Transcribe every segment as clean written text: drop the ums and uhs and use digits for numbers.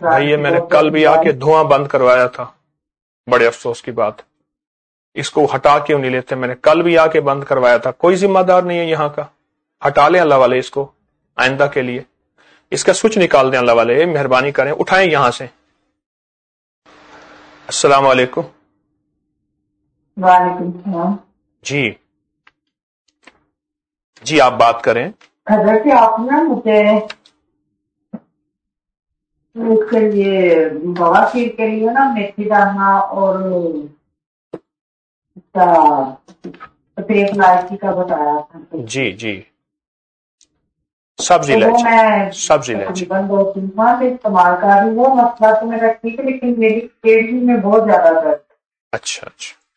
بھائی یہ میں نے کل بھی آ کے دھواں بند کروایا تھا، بڑے افسوس کی بات، اس کو ہٹا کیوں نہیں لیتے؟ میں نے کل بھی آ کے بند کروایا تھا، کوئی ذمہ دار نہیں ہے یہاں کا، ہٹا لیں اللہ والے اس کو آئندہ کے لیے، اس کا سوئچ نکال دیں اللہ والے، مہربانی کریں اٹھائیں یہاں سے۔ السلام علیکم۔ وعلیکم السلام۔ جی آپ بات کریں۔ حضرت آپ نا مجھے اس کے لیے بواسیر کے لیے نا میتھی دانا اور سفید الائچی کا بتایا تھا۔ جی سبزی الائچی، سبزی الائچی تقریباً 2-3 ماہ سے استعمال کر رہی ہوں، وہ مسئلہ تو میرا ٹھیک ہے لیکن میری پیٹ میں بہت زیادہ درد۔ اچھا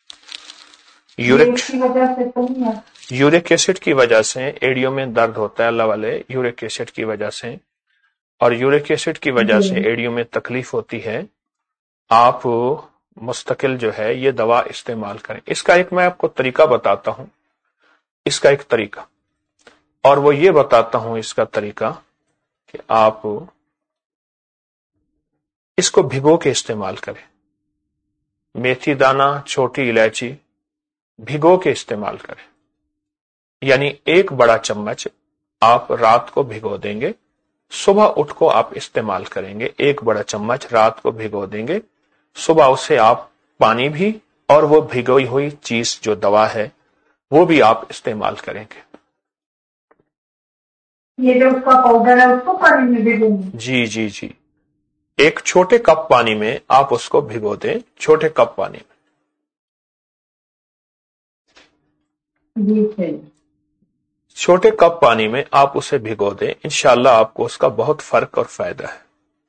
یورک ایسڈ کی وجہ سے ایڑیوں میں درد ہوتا ہے اللہ والے، یورک ایسڈ کی وجہ سے، اور یورک ایسڈ کی وجہ سے ایڑیوں میں تکلیف ہوتی ہے۔ آپ مستقل جو ہے یہ دوا استعمال کریں۔ اس کا ایک میں آپ کو طریقہ بتاتا ہوں، اس کا ایک طریقہ، اور وہ یہ بتاتا ہوں اس کا طریقہ کہ آپ اس کو بھگو کے استعمال کریں۔ میتھی دانہ، چھوٹی الائچی بھگو کے استعمال کریں، یعنی 1 بڑا چمچ آپ رات کو بھگو دیں گے، صبح اٹھ کو آپ استعمال کریں گے۔ 1 بڑا چمچ رات کو بھگو دیں گے، صبح اسے آپ پانی بھی اور وہ بھگوئی ہوئی چیز جو دوا ہے وہ بھی آپ استعمال کریں گے۔ یہ جو اس کا پاؤڈر ہے اس کو پانی میں بھگو دیں؟ جی 1 چھوٹے کپ پانی میں آپ اس کو بھگو دیں، چھوٹے کپ پانی میں۔ چھوٹے کپ پانی میں آپ اسے بھگو دیں، انشاءاللہ آپ کو اس کا بہت فرق اور فائدہ ہے۔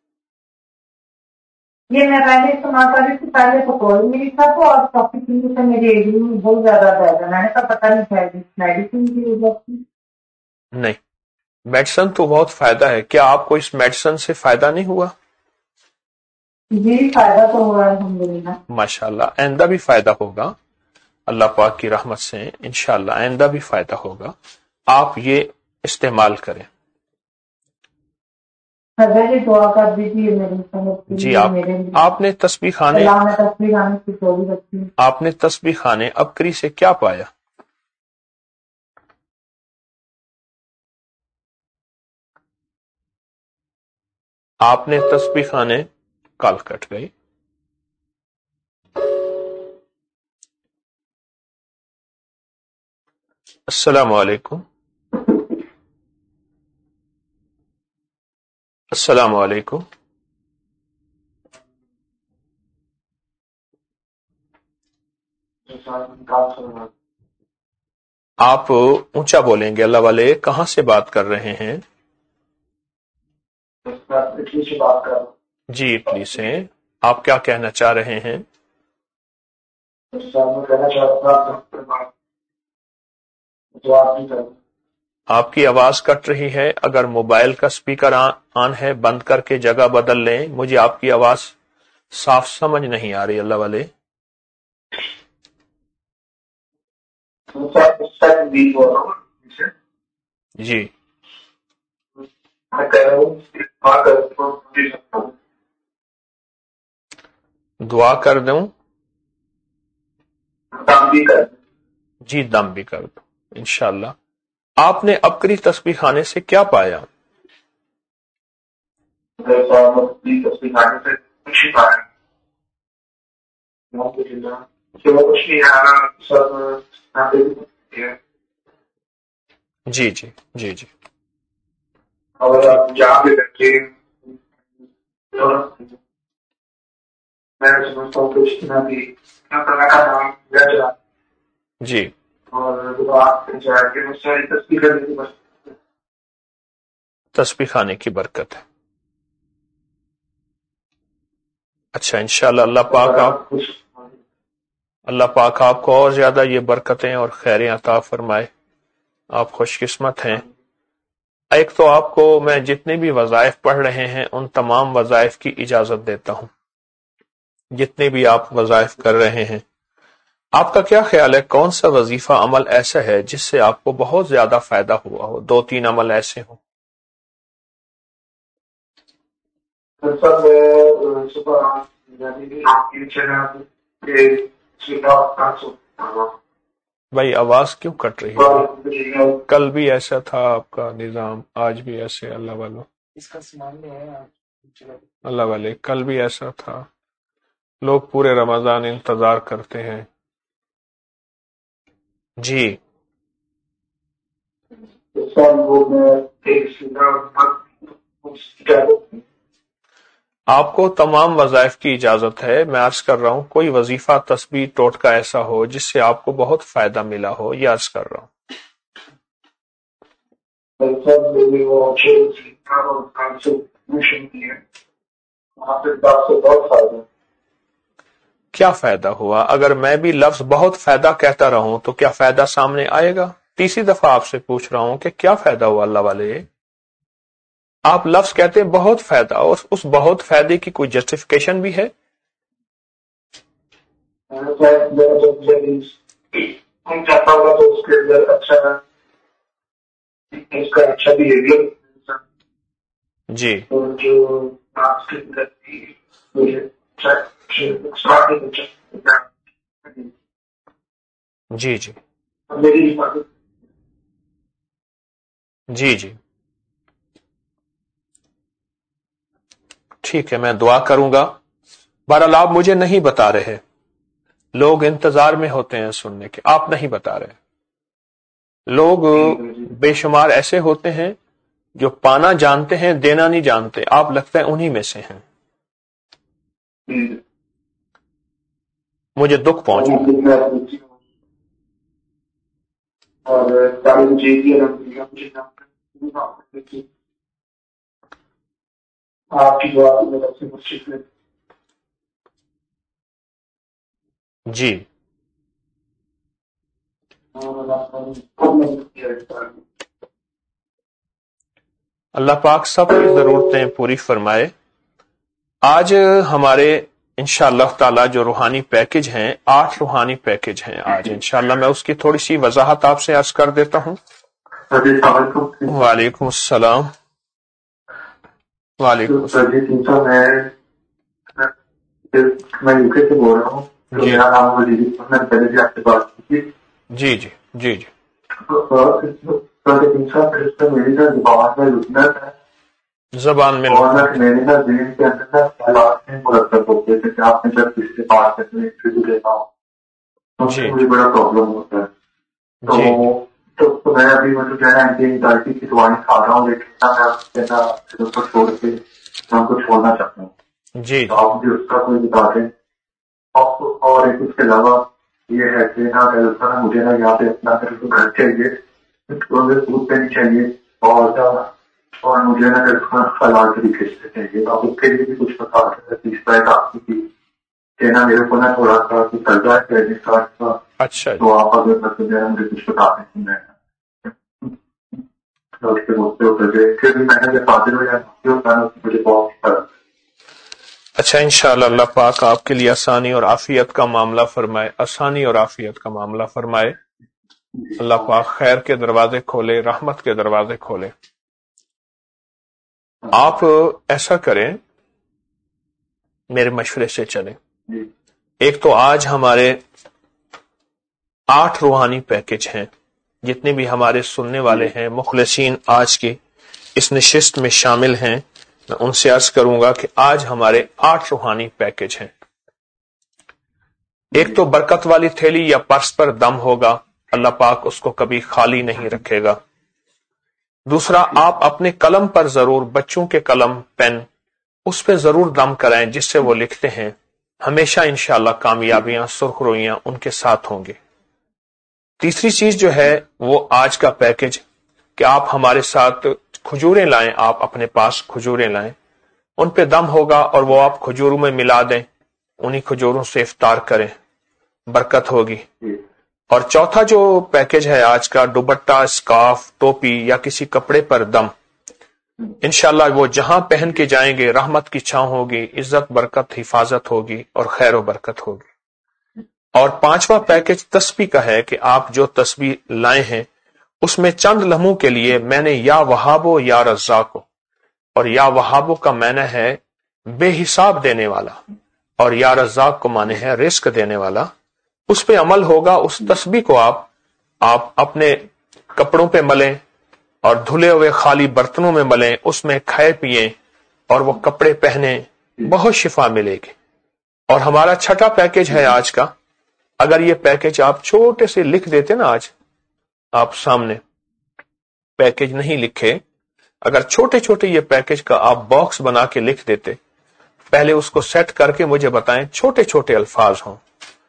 یہ میں پہلے استعمال کر رہی تھی، پہلے تو کوئی نہیں تھا تو اور کافی چیزوں سے میری ایڈی میں بہت زیادہ درد ہے، میں نے کہا پتہ نہیں شاید میڈیسن کی وجہ سے۔ نہیں، میڈیسن تو بہت فائدہ ہے۔ کیا آپ کو اس میڈیسن سے فائدہ نہیں ہوا؟ جی فائدہ تو ہوا الحمدللہ۔ ماشاءاللہ، آئندہ بھی فائدہ ہوگا اللہ پاک کی رحمت سے، انشاءاللہ آئندہ بھی فائدہ ہوگا۔ آپ یہ استعمال کریں۔ حضرت دعا کر دیجیے میرے جی آپ نے تسبیح خانے ابکری سے کیا پایا؟ آپ نے تسبیح خانے، کال کٹ گئی۔ السلام علیکم۔ السلام علیکم۔ آپ اونچا بولیں گے اللہ والے، کہاں سے بات کر رہے ہیں؟ جی اٹلی سے۔ آپ کیا کہنا چاہ رہے ہیں؟ آپ کی آواز کٹ رہی ہے، اگر موبائل کا سپیکر آن ہے بند کر کے جگہ بدل لیں، مجھے آپ کی آواز صاف سمجھ نہیں آ رہی اللہ والے۔ جی دعا کر دوں؟ جی دم بھی کر دوں انشاءاللہ۔ آپ نے ابکری تسبیح خانے سے کیا پایا؟ جی جی تسبیح خانے کی برکت ہے۔ اچھا انشاءاللہ اللہ پاک آپ کو اور زیادہ یہ برکتیں اور خیریں عطا فرمائے، آپ خوش قسمت ہیں۔ ایک تو آپ کو میں جتنے بھی وظائف پڑھ رہے ہیں ان تمام وظائف کی اجازت دیتا ہوں، جتنے بھی آپ وظائف کر رہے ہیں۔ آپ کا کیا خیال ہے کون سا وظیفہ عمل ایسا ہے جس سے آپ کو بہت زیادہ فائدہ ہوا ہو؟ 2-3 عمل ایسے ہوں۔ بھائی آواز کیوں کٹ رہی ہے؟ کل بھی ایسا تھا آپ کا نظام، آج بھی ایسے؟ اللہ والوں، اس کا سامان ہے اللہ والے، کل بھی ایسا تھا، لوگ پورے رمضان انتظار کرتے ہیں۔ جی آپ کو تمام وظائف کی اجازت ہے، میں عرض کر رہا ہوں کوئی وظیفہ تسبیح ٹوٹکا ایسا ہو جس سے آپ کو بہت فائدہ ملا ہو، یہ عرض کر رہا ہوں۔ کیا فائدہ ہوا؟ اگر میں بھی لفظ بہت فائدہ کہتا رہوں تو کیا فائدہ سامنے آئے گا؟ تیسری دفعہ آپ سے پوچھ رہا ہوں کہ کیا فائدہ ہوا اللہ والے؟ آپ لفظ کہتے ہیں بہت فائدہ، اور اس بہت فائدے کی کوئی جسٹیفیکیشن بھی ہے؟ جی جی جی جی جی ٹھیک ہے، میں دعا کروں گا۔ بہرحال آپ مجھے نہیں بتا رہے، لوگ انتظار میں ہوتے ہیں سننے کے، آپ نہیں بتا رہے۔ لوگ بے شمار ایسے ہوتے ہیں جو پانا جانتے ہیں، دینا نہیں جانتے، آپ لگتا ہے انہی میں سے ہیں۔ مجھے دکھ پہنچا۔ جی اللہ پاک سب کی ضرورتیں پوری فرمائے۔ آج ہمارے انشاءاللہ تعالی جو روحانی پیکج ہیں، 8 روحانی پیکج ہیں آج انشاءاللہ، میں اس کی تھوڑی سی وضاحت آپ سے عرض کر دیتا ہوں۔ وعلیکم السلام۔ وعلیکم السلام۔ میں یو کے سے بول رہا ہوں، میرا نام وزیر، میں نے پہلے بھی آپ سے بات کی تھی۔ جی جی جی جی میری نا زبان میں لکنت ہے، زبان میں اور میرے نا ذہن کے اندر نا خیالات میں مرتب ہوتے ہیں کہ آپ نے جب کسی سے بات کرنے انٹرویو دیتا ہوں تو اس سے مجھے بڑا پرابلم ہوتا ہے۔ تو میں ابھی مطلب کہنا ہے کہ انٹائٹی کی دوائیں کھا رہا ہوں، لیکن میں اس کو چھوڑ کے میں ان کو چھوڑنا چاہتا ہوں۔ جی آپ مجھے اس کا کوئی بتا دیں۔ اور ایک اس کے علاوہ یہ ہے کہ نا مجھے نا یہاں پہ اپنا گھر چاہیے، دودھ پینی چاہیے، اور مجھے نا حلال طریقے سے چاہیے۔ آپ اس کے لیے بھی کچھ بتا سکتے ہیں؟ آپ کی کہ نا میرے کو نا تھوڑا سا قرضہ ہے کریڈٹ کارڈ کا۔ اچھا، تو آپ اگر مجھے کچھ بتا دیں میں مجھے بہت۔ اچھا، انشاءاللہ اللہ پاک آپ کے لیے آسانی اور عافیت کا معاملہ فرمائے، آسانی اور عافیت کا معاملہ فرمائے۔ اللہ پاک خیر کے دروازے کھولے، رحمت کے دروازے کھولے۔ آپ ایسا کریں، میرے مشورے سے چلیں۔ ایک تو آج ہمارے 8 روحانی پیکج ہیں، جتنے بھی ہمارے سننے والے ہیں مخلصین آج کی اس نشست میں شامل ہیں، میں ان سے عرض کروں گا کہ آج ہمارے 8 روحانی پیکج ہیں۔ ایک تو برکت والی تھیلی یا پرس پر دم ہوگا، اللہ پاک اس کو کبھی خالی نہیں رکھے گا۔ دوسرا، آپ اپنے قلم پر ضرور، بچوں کے قلم پین، اس پہ ضرور دم کرائیں جس سے وہ لکھتے ہیں، ہمیشہ انشاءاللہ کامیابیاں، سرخ رویاں ان کے ساتھ ہوں گے۔ تیسری چیز جو ہے وہ آج کا پیکج کہ آپ ہمارے ساتھ کھجوریں لائیں، آپ اپنے پاس کھجوریں لائیں، ان پہ دم ہوگا اور وہ آپ کھجوروں میں ملا دیں، انہی کھجوروں سے افطار کریں، برکت ہوگی۔ اور چوتھا جو پیکج ہے آج کا، دوپٹہ، اسکارف، ٹوپی یا کسی کپڑے پر دم، انشاءاللہ وہ جہاں پہن کے جائیں گے رحمت کی چھاؤں ہوگی، عزت، برکت، حفاظت ہوگی اور خیر و برکت ہوگی۔ اور 5واں پیکج تسبیح کا ہے کہ آپ جو تسبیح لائے ہیں اس میں چند لمحوں کے لیے میں نے یا وہابو یا رزاقو، اور یا وہابو کا معنی ہے بے حساب دینے والا، اور یا رزاق کو مانے ہے رزق دینے والا، اس پہ عمل ہوگا. اس تسبیح کو آپ اپنے کپڑوں پہ ملیں اور دھلے ہوئے خالی برتنوں میں ملیں، اس میں کھائے پیئیں اور وہ کپڑے پہنیں، بہت شفا ملے گی. اور ہمارا چھٹا پیکج ہے آج کا. اگر یہ پیکج آپ چھوٹے سے لکھ دیتے نا، آج آپ سامنے پیکج نہیں لکھے، اگر چھوٹے چھوٹے یہ پیکج کا آپ باکس بنا کے لکھ دیتے، پہلے اس کو سیٹ کر کے مجھے بتائیں، چھوٹے چھوٹے الفاظ ہوں،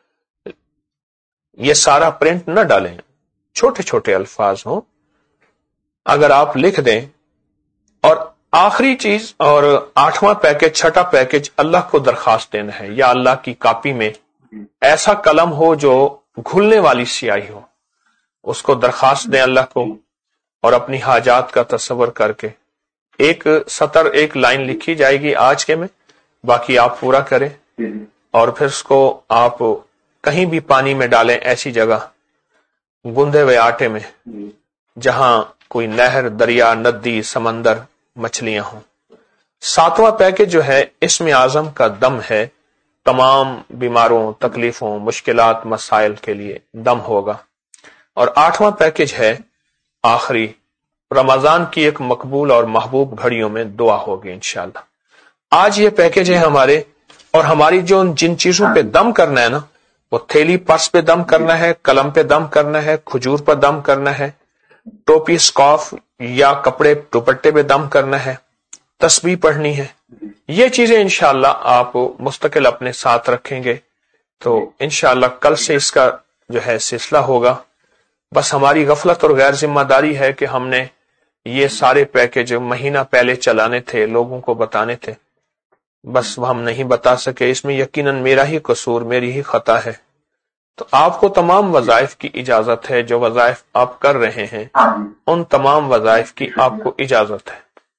یہ سارا پرنٹ نہ ڈالیں، چھوٹے چھوٹے الفاظ ہوں، اگر آپ لکھ دیں. اور آخری چیز اور 8واں پیکج، چھٹا پیکج، اللہ کو درخواست دینا ہے. یا اللہ کی کاپی میں ایسا قلم ہو جو گھلنے والی سیاہی ہو، اس کو درخواست دیں اللہ کو، اور اپنی حاجات کا تصور کر کے ایک سطر، ایک لائن لکھی جائے گی آج کے میں، باقی آپ پورا کریں. اور پھر اس کو آپ کہیں بھی پانی میں ڈالیں، ایسی جگہ گندے ہوئے آٹے میں جہاں کوئی نہر، دریا، ندی، سمندر، مچھلیاں ہوں. 7واں پیکج جو ہے اسم اعظم کا دم ہے، تمام بیماروں، تکلیفوں، مشکلات، مسائل کے لیے دم ہوگا. اور 8واں پیکج ہے آخری، رمضان کی ایک مقبول اور محبوب گھڑیوں میں دعا ہوگی انشاءاللہ. آج یہ پیکج ہے ہمارے. اور ہماری جن چیزوں پہ دم کرنا ہے نا، وہ تھیلی پرس پہ دم کرنا ہے، قلم پہ دم کرنا ہے، کھجور پر دم کرنا ہے، ٹوپی، سکارف یا کپڑے دوپٹے پہ دم کرنا ہے، تسبیح پڑھنی ہے. یہ چیزیں انشاءاللہ آپ مستقل اپنے ساتھ رکھیں گے تو انشاءاللہ کل سے اس کا جو ہے سلسلہ ہوگا. بس ہماری غفلت اور غیر ذمہ داری ہے کہ ہم نے یہ سارے پیکج مہینہ پہلے چلانے تھے، لوگوں کو بتانے تھے، بس ہم نہیں بتا سکے. اس میں یقیناً میرا ہی قصور، میری ہی خطا ہے. تو آپ کو تمام وظائف کی اجازت ہے، جو وظائف آپ کر رہے ہیں ان تمام وظائف کی آپ کو اجازت ہے.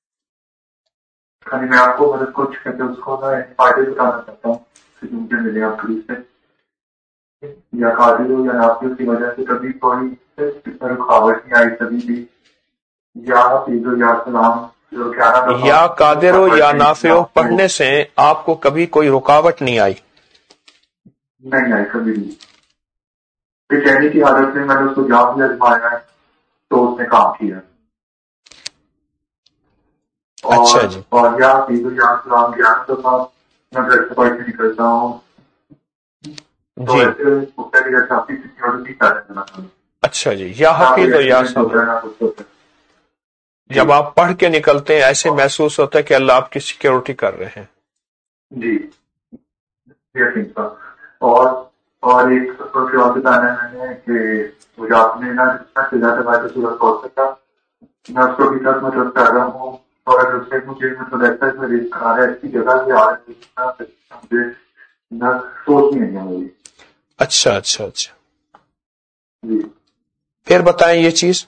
میں آپ کو مدد کچھ کہتے اس کو فائدے بتانا چاہتا ہوں کہ مجھے ملے آپ کی سے، یا قادر ہو یا نافذ کی وجہ سے کبھی کوئی رکاوٹ نہیں آئی کبھی بھی، یا حفیظ و یا سلام، یا قادر ہو یا نافع ہو پڑھنے سے آپ کو کبھی کوئی رکاوٹ نہیں آئی؟ نہیں آئی کبھی نہیں. بے چینی کی حالت میں نے اس کو جاب بھی آزمایا ہے تو اس نے کام کیا. اچھا جی. اور یا حفیظ و یا سلام 11 دفعہ میں گھر سے پڑھ کے نکلتا ہوں جی. سیکورٹی. اچھا جی. یا حفیظ و یا سلام جب آپ پڑھ کے نکلتے ہیں ایسے محسوس ہوتا ہے کہ اللہ آپ کی سیکورٹی کر رہے ہیں. جی. اور ایک بات بتانا ہے میں نے کہ مجھے آپ نے نا صورت پہنچ سکتا میں اس کو ابھی تک مطلب کر رہا ہوں. اور اس سے مجھے مطلب ایسا ہے ایسی جگہ سے آ رہی مجھے نہ سوچ نہیں ہے میری. اچھا اچھا اچھا. جی. پھر بتائیں یہ چیز.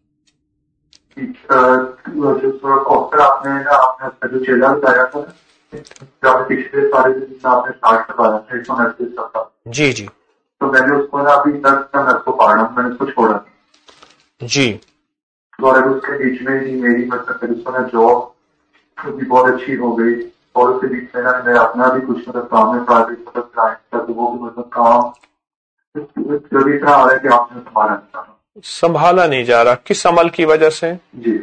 آپ نے جو چیلا بتایا تھا پچھلے سارے دن آپ نے اسٹارٹ کروایا تھا. جی جی. تو میں نے اس کو نا ابھی تک نرس کو پڑھا ہوں، میں نے اس کو چھوڑا جی. اور اس کے بیچ میں ہی میری مطلب اس کو نا جاب بھی بہت اچھی ہو گئی. اور اس کے بیچ میں نا میں اپنا بھی کچھ مطلب کام ہے پرائیویٹ مطلب کلائنٹ کا، تو وہ بھی مطلب کام جو اس طرح آ رہا ہے کہ آپ نے سنبھالا نہیں جا رہا. کس عمل کی وجہ سے؟ جی.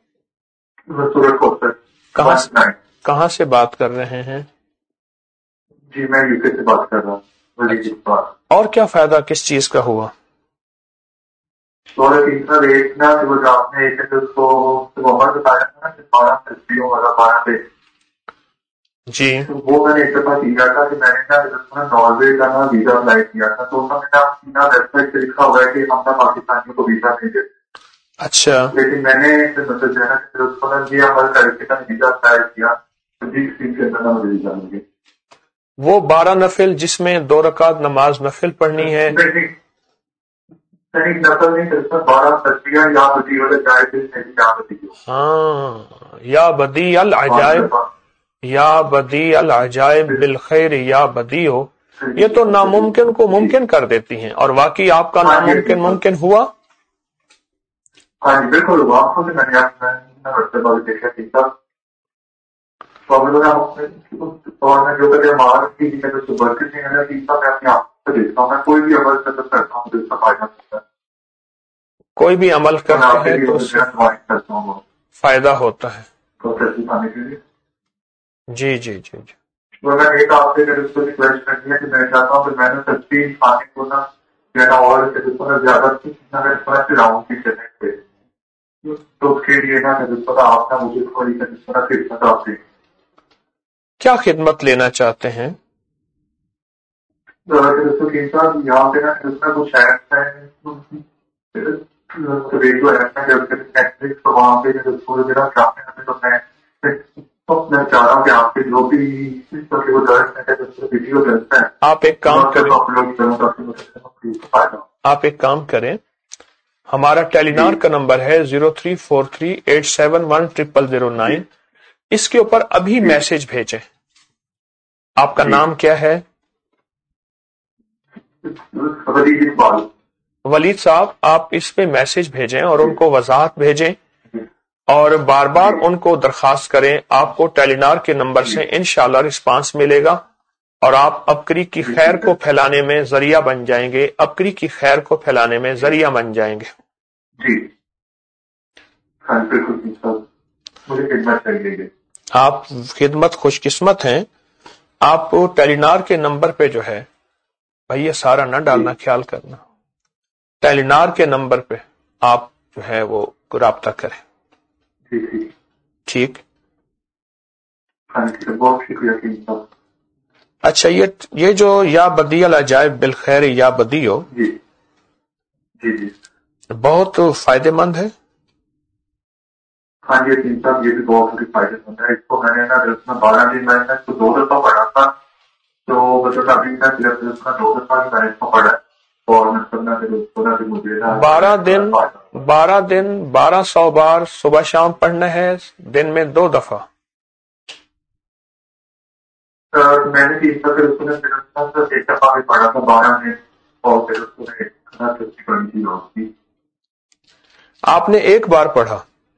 کہاں سے بات کر رہے ہیں؟ جی میں یو کے سے بات کر رہا ہوں. اور کیا فائدہ کس چیز کا ہوا؟ اور ایک نا جو آپ نے ایک اس کو بتایا تھا نا کہ 12 تصویروں والا 12 پہ جی، وہ میں نے ایک دفعہ کیا تھا کہ میں نے ناروے کا نا ویزا اپلائی کیا تھا، تو انہوں نے ویب سائٹ پہ لکھا ہوا ہے کہ ہم نا پاکستانیوں کو ویزا نہیں دیتے. اچھا. لیکن میں نے مطلب جو ہے نا اس کو نا یہ عمل کر کے ویزا اپلائی کیا تو 20 دن کے اندر مجھے ویزا مل گیا. وہ 12 نفل جس میں 2 رکعت نماز نفل پڑھنی ہے. نفل نہیں، 12 تصویریں یا بدی والے جائے. ہاں، یا بدی العجائب، یا بدی العجائب بالخیر یا بدی ہو، یہ تو ناممکن کو ممکن کر دیتی ہیں. اور واقعی آپ کا ناممکن ممکن ہوا. ہاں جی بالکل ہوا. آپ کو میں نے دیکھا. اور میں جو کہتے ہیں برکت نہیں ہے میں اپنے آپ کو دیکھتا ہوں، میں کوئی بھی عمل کرتا ہوں تو اس کا فائدہ ہوتا ہے، کوئی بھی عمل کرتے ہیں تو اس سے کرتا ہوں فائدہ ہوتا ہے. تو سبزی کھانے کے لیے. جی جی جی جی. تو میں ایک آپ سے اس کو ریکویسٹ کرنی ہے کہ میں چاہتا ہوں کہ میں نے سبزی کھانے کو نا اور زیادہ چلاؤں کی جگہ پہ، تو اس کے لیے نا آپ نا مجھے تھوڑی خدمت آپ سے. کیا خدمت لینا چاہتے ہیں؟ یہاں پہ نا کچھ ایپس ہیں ریڈیو ایپ ہے تو وہاں پہ میں چاہ رہا ہوں کہ آپ کے جو بھی ویڈیو چلتا ہے آپ ایک کام کریں، ہمارا ٹیلی نار کا نمبر ہے 0343871009. اس کے اوپر ابھی میسج بھیجیں. آپ کا نام کیا ہے؟ ولید صاحب. آپ اس پہ میسج بھیجیں اور ان کو وضاحت بھیجیں اور بار بار ان کو درخواست کریں. آپ کو ٹیلی نار کے نمبر سے انشاءاللہ رسپانس ملے گا اور آپ ابکری کی خیر کو پھیلانے میں ذریعہ بن جائیں گے. ابکری کی خیر کو پھیلانے میں ذریعہ بن جائیں گے. جی مجھے خدمت چاہیے. آپ خدمت خوش قسمت ہیں. آپ ٹیلی نار کے نمبر پہ جو ہے بھائی یہ سارا نہ ڈالنا، خیال کرنا. ٹیلی نار کے نمبر پہ آپ جو ہے وہ رابطہ کریں. ٹھیک. بہت شکریہ. اچھا یہ جو یا بدی العجائب بالخیر یا بدیو، جی جی جی بہت فائدے مند ہے. ہاں جی صاحب یہ بھی بہت فائدے مند ہے. اس کو میں نے نا 12 دن میں نے اس کو 2 دفعہ پڑھا تھا، تو مطلب ابھی تک 2 دفعہ میں نے اس کو پڑھا اور مجھے 12 دن 1200 بار صبح شام پڑھنا ہے، دن میں 2 دفعہ. میں نے ایک دفعہ بھی پڑھا تھا 12 دن اور پھر اس کو پڑھی تھی. آپ نے ایک بار پڑھا؟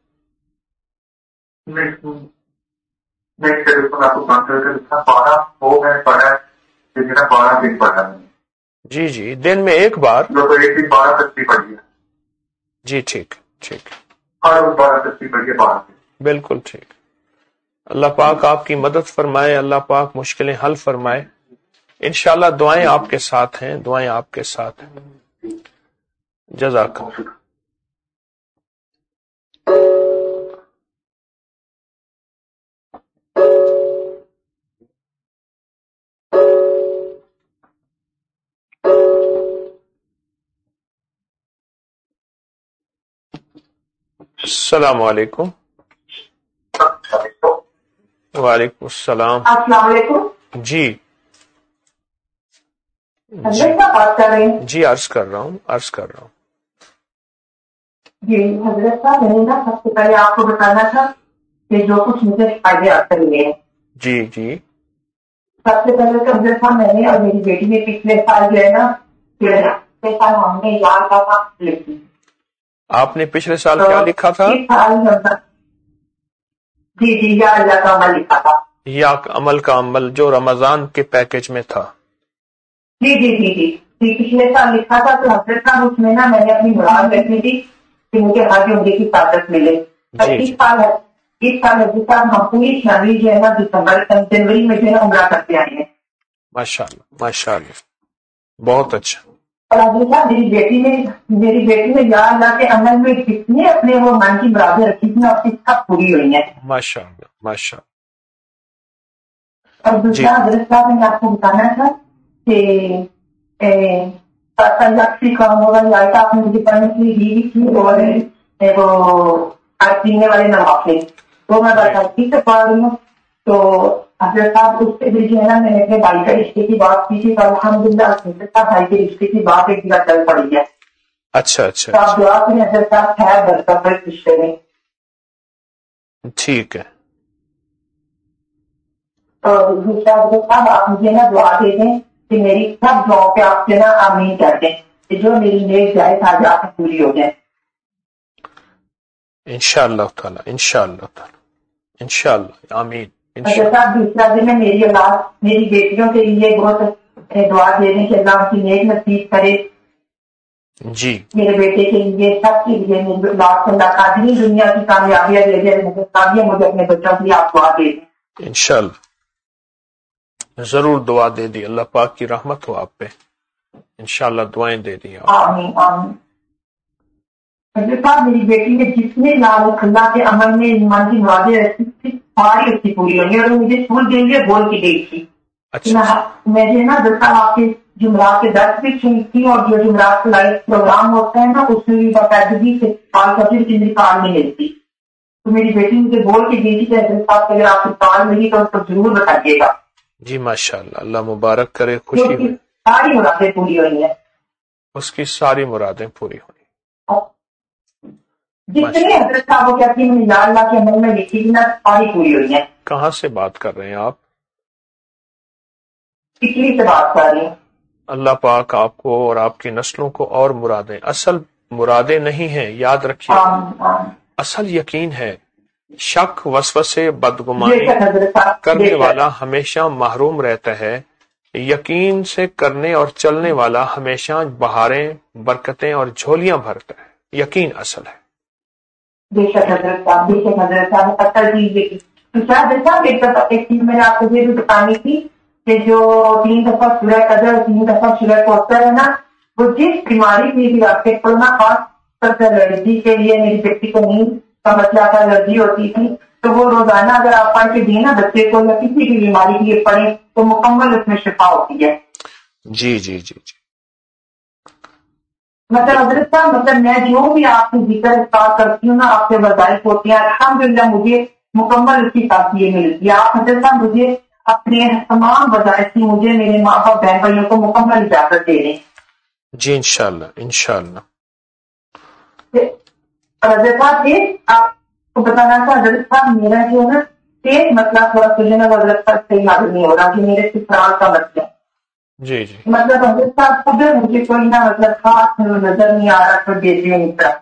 نہیں پھر اس کو آپ کو 12 وہ میں نے پڑھا ہے، 12 دن پڑھا ہے. جی جی دن میں ایک بار. ایک دن 12 تسبیح پڑھی ہے. جی ٹھیک ٹھیک. ہر 12 تسبیح پڑھی ہے 12 دن. بالکل ٹھیک. اللہ پاک آپ کی مدد فرمائے، اللہ پاک مشکلیں حل فرمائے. انشاءاللہ دعائیں آپ کے ساتھ ہیں، دعائیں آپ کے ساتھ ہیں. جزاک اللہ. السلام علیکم. وعلیکم السلام. السلام علیکم. جی حضرت صاحب بات کر رہے ہیں؟ جی عرض کر رہا ہوں. جی حضرت صاحب میں نے نا سب سے پہلے آپ کو بتانا تھا کہ جو کچھ مجھے فائدے آتے ہوئے ہیں. جی جی. سب سے پہلے تو حضرت صاحب میں نے اور میری بیٹی نے پچھلے سال جو ہے نا پچھلے سال ہم نے یاد کا تھا لکھی. آپ نے پچھلے سال کیا لکھا تھا؟ جی جی یا اللہ کا عمل لکھا تھا. یا عمل کا عمل جو رمضان کے پیکج میں تھا. جی جی جی جی جی پچھلے سال لکھا تھا. تو حضرت صاحب اس میں نا میں نے اپنی مراد رکھی تھی کہ مجھے حج عمرے کی طاقت ملے. اس سال حضرت صاحب ہم پوری فیملی جو ہے نا جنوری میں جو ہے عمرہ کرتے آئے ہیں. ماشاء اللہ ماشاء اللہ بہت اچھا. اور حضرت صاحب میری بیٹی نے یا اللہ کے عمل میں جتنے اپنے وہ من کی مرادیں رکھی تھی اور سب پوری ہوئی ہیں. ماشاء اللہ ماشاء اللہ. اور دوسرا حضرت صاحب میں آپ کو بتانا تھا کہ کام ہوگا آئے آپ نے مجھے پڑھنے کے لیے دی تھی اور وہ پینے والے نوافے وہ میں برساتی سے پڑھ رہی ہوں. تو حضرت صاحب اس سے بھی جو ہے نا میں نے اپنے بھائی کے رشتے کی بات کی تھی. الحمد للہ حضرت صاحب بھائی کے رشتے کی بات ایک جگہ چل پڑی ہے. اچھا اچھا. تو آپ دعا کریں حضرت صاحب خیر برکت ہے رشتے میں. ٹھیک ہے. اور دوسرا حضرت صاحب آپ مجھے نا دعا دے دیں کہ میری سب دعاؤں پہ آپ سے نا آمین کر دیں کہ جو میری نیک جائے آج آپ پوری ہو جائیں. انشاءاللہ تعالی انشاءاللہ تعالی انشاءاللہ. آمین. حضرت صاحب دوسرا دن میں میری اولاد میری بیٹیوں کے لیے بہت دعا دے دیں کہ اللہ ان کی نیک نصیب کرے. جی میرے بیٹے کے لیے سب کے لیے میری اولاد سے اللہ تعالیٰ دنیا کی کامیابیاں دے دے. مجھے اپنے بچوں کے لیے آپ دعا دے دیں. انشاءاللہ ضرور دعا دے دی. اللہ پاک کی رحمت ہو آپ پہ. انشاءاللہ دعائیں دے دی آپ. آمین آمین. حضرت صاحب میری بیٹی نے جتنے لال اللہ کے عمل میں ایمان کی مرادیں رکھی تھی ساری اس کی پوری ہوئی اور مجھے اسکول کے لیے بول کے گئی تھی. میں جو نا حضرت صاحب آپ کے جمعرات کے درس بھی سنی تھی اور جو جمعرات کا لائیو پروگرام ہوتا ہے نا اس میں بھی باقاعدگی سے کال کرتی تھی میری کال نہیں ملتی. تو میری بیٹی مجھے بول کے گئی تھی کہ حضرت صاحب اگر آپ کی کال ملی تو اس کو ضرور بتائیے گا. جی ماشاءاللہ اللہ مبارک کرے. خوشی ہوئی. ساری مرادیں پوری ہوئی ہیں. اس کی ساری مرادیں پوری ہوئی. جتنے حضرت صاحب وہ کہتی ہیں یا اللہ کے عمل میں لکھی نا ساری پوری ہوئی ہیں. کہاں سے بات کر رہے ہیں آپ؟ اٹلی سے بات کر رہی ہوں. اللہ پاک آپ کو اور آپ کی نسلوں کو اور مرادیں. اصل مرادیں نہیں ہیں یاد رکھیے. اصل یقین ہے. شک وسوسے بدگمانی کرنے والا ہمیشہ محروم رہتا ہے. یقین سے کرنے اور چلنے والا ہمیشہ بہاریں برکتیں اور جھولیاں بھرتا ہے. یقین اصل ہے. بے شک حضرت صاحب بے شک حضرت صاحب پتہ دیجیے. ایک چیز میں نے آپ کو یہ بھی بتانی تھی کہ جو 3 دفعہ سورہ قدر اور 3 دفعہ سورہ کوثر ہے نا وہ جس بیماری میں بھی آپ کے پڑھنا خاص طور سے الرجی کے لیے میری بیٹی کو نیند کا مسئلہ کا الرجی ہوتی تھی تو وہ روزانہ اگر آپ پڑھ کے دیں نا بچے کو یا کسی بھی بیماری کے لیے پڑھیں تو مکمل اس میں شفا ہوتی ہے. جی جی جی جی. مطلب حضرت صاحب مطلب میں جو بھی آپ کی ذکر اسٹارٹ کرتی ہوں نا آپ سے وظائف ہوتی ہیں الحمدللہ مجھے مکمل اس کی تاثیر ملتی ہے. آپ حضرت صاحب مجھے اپنے تمام وظائف کی مجھے میرے ماں باپ بہن بھائیوں کو مکمل اجازت دے دیں. جی انشاءاللہ انشاءاللہ. حضرت صاحب آپ کو بتانا تھا حضرت صاحب میرا جو ہے نا پیٹ مسئلہ تھوڑا تجھے نا حضرت صاحب صحیح معلوم نہیں ہو رہا کہ میرے سسرال کا مسئلہ. جی جی. مطلب حضرت صاحب خود مجھے کوئی نہ مطلب خاص نظر نہیں آ رہا تو دیتی نہیں طرح.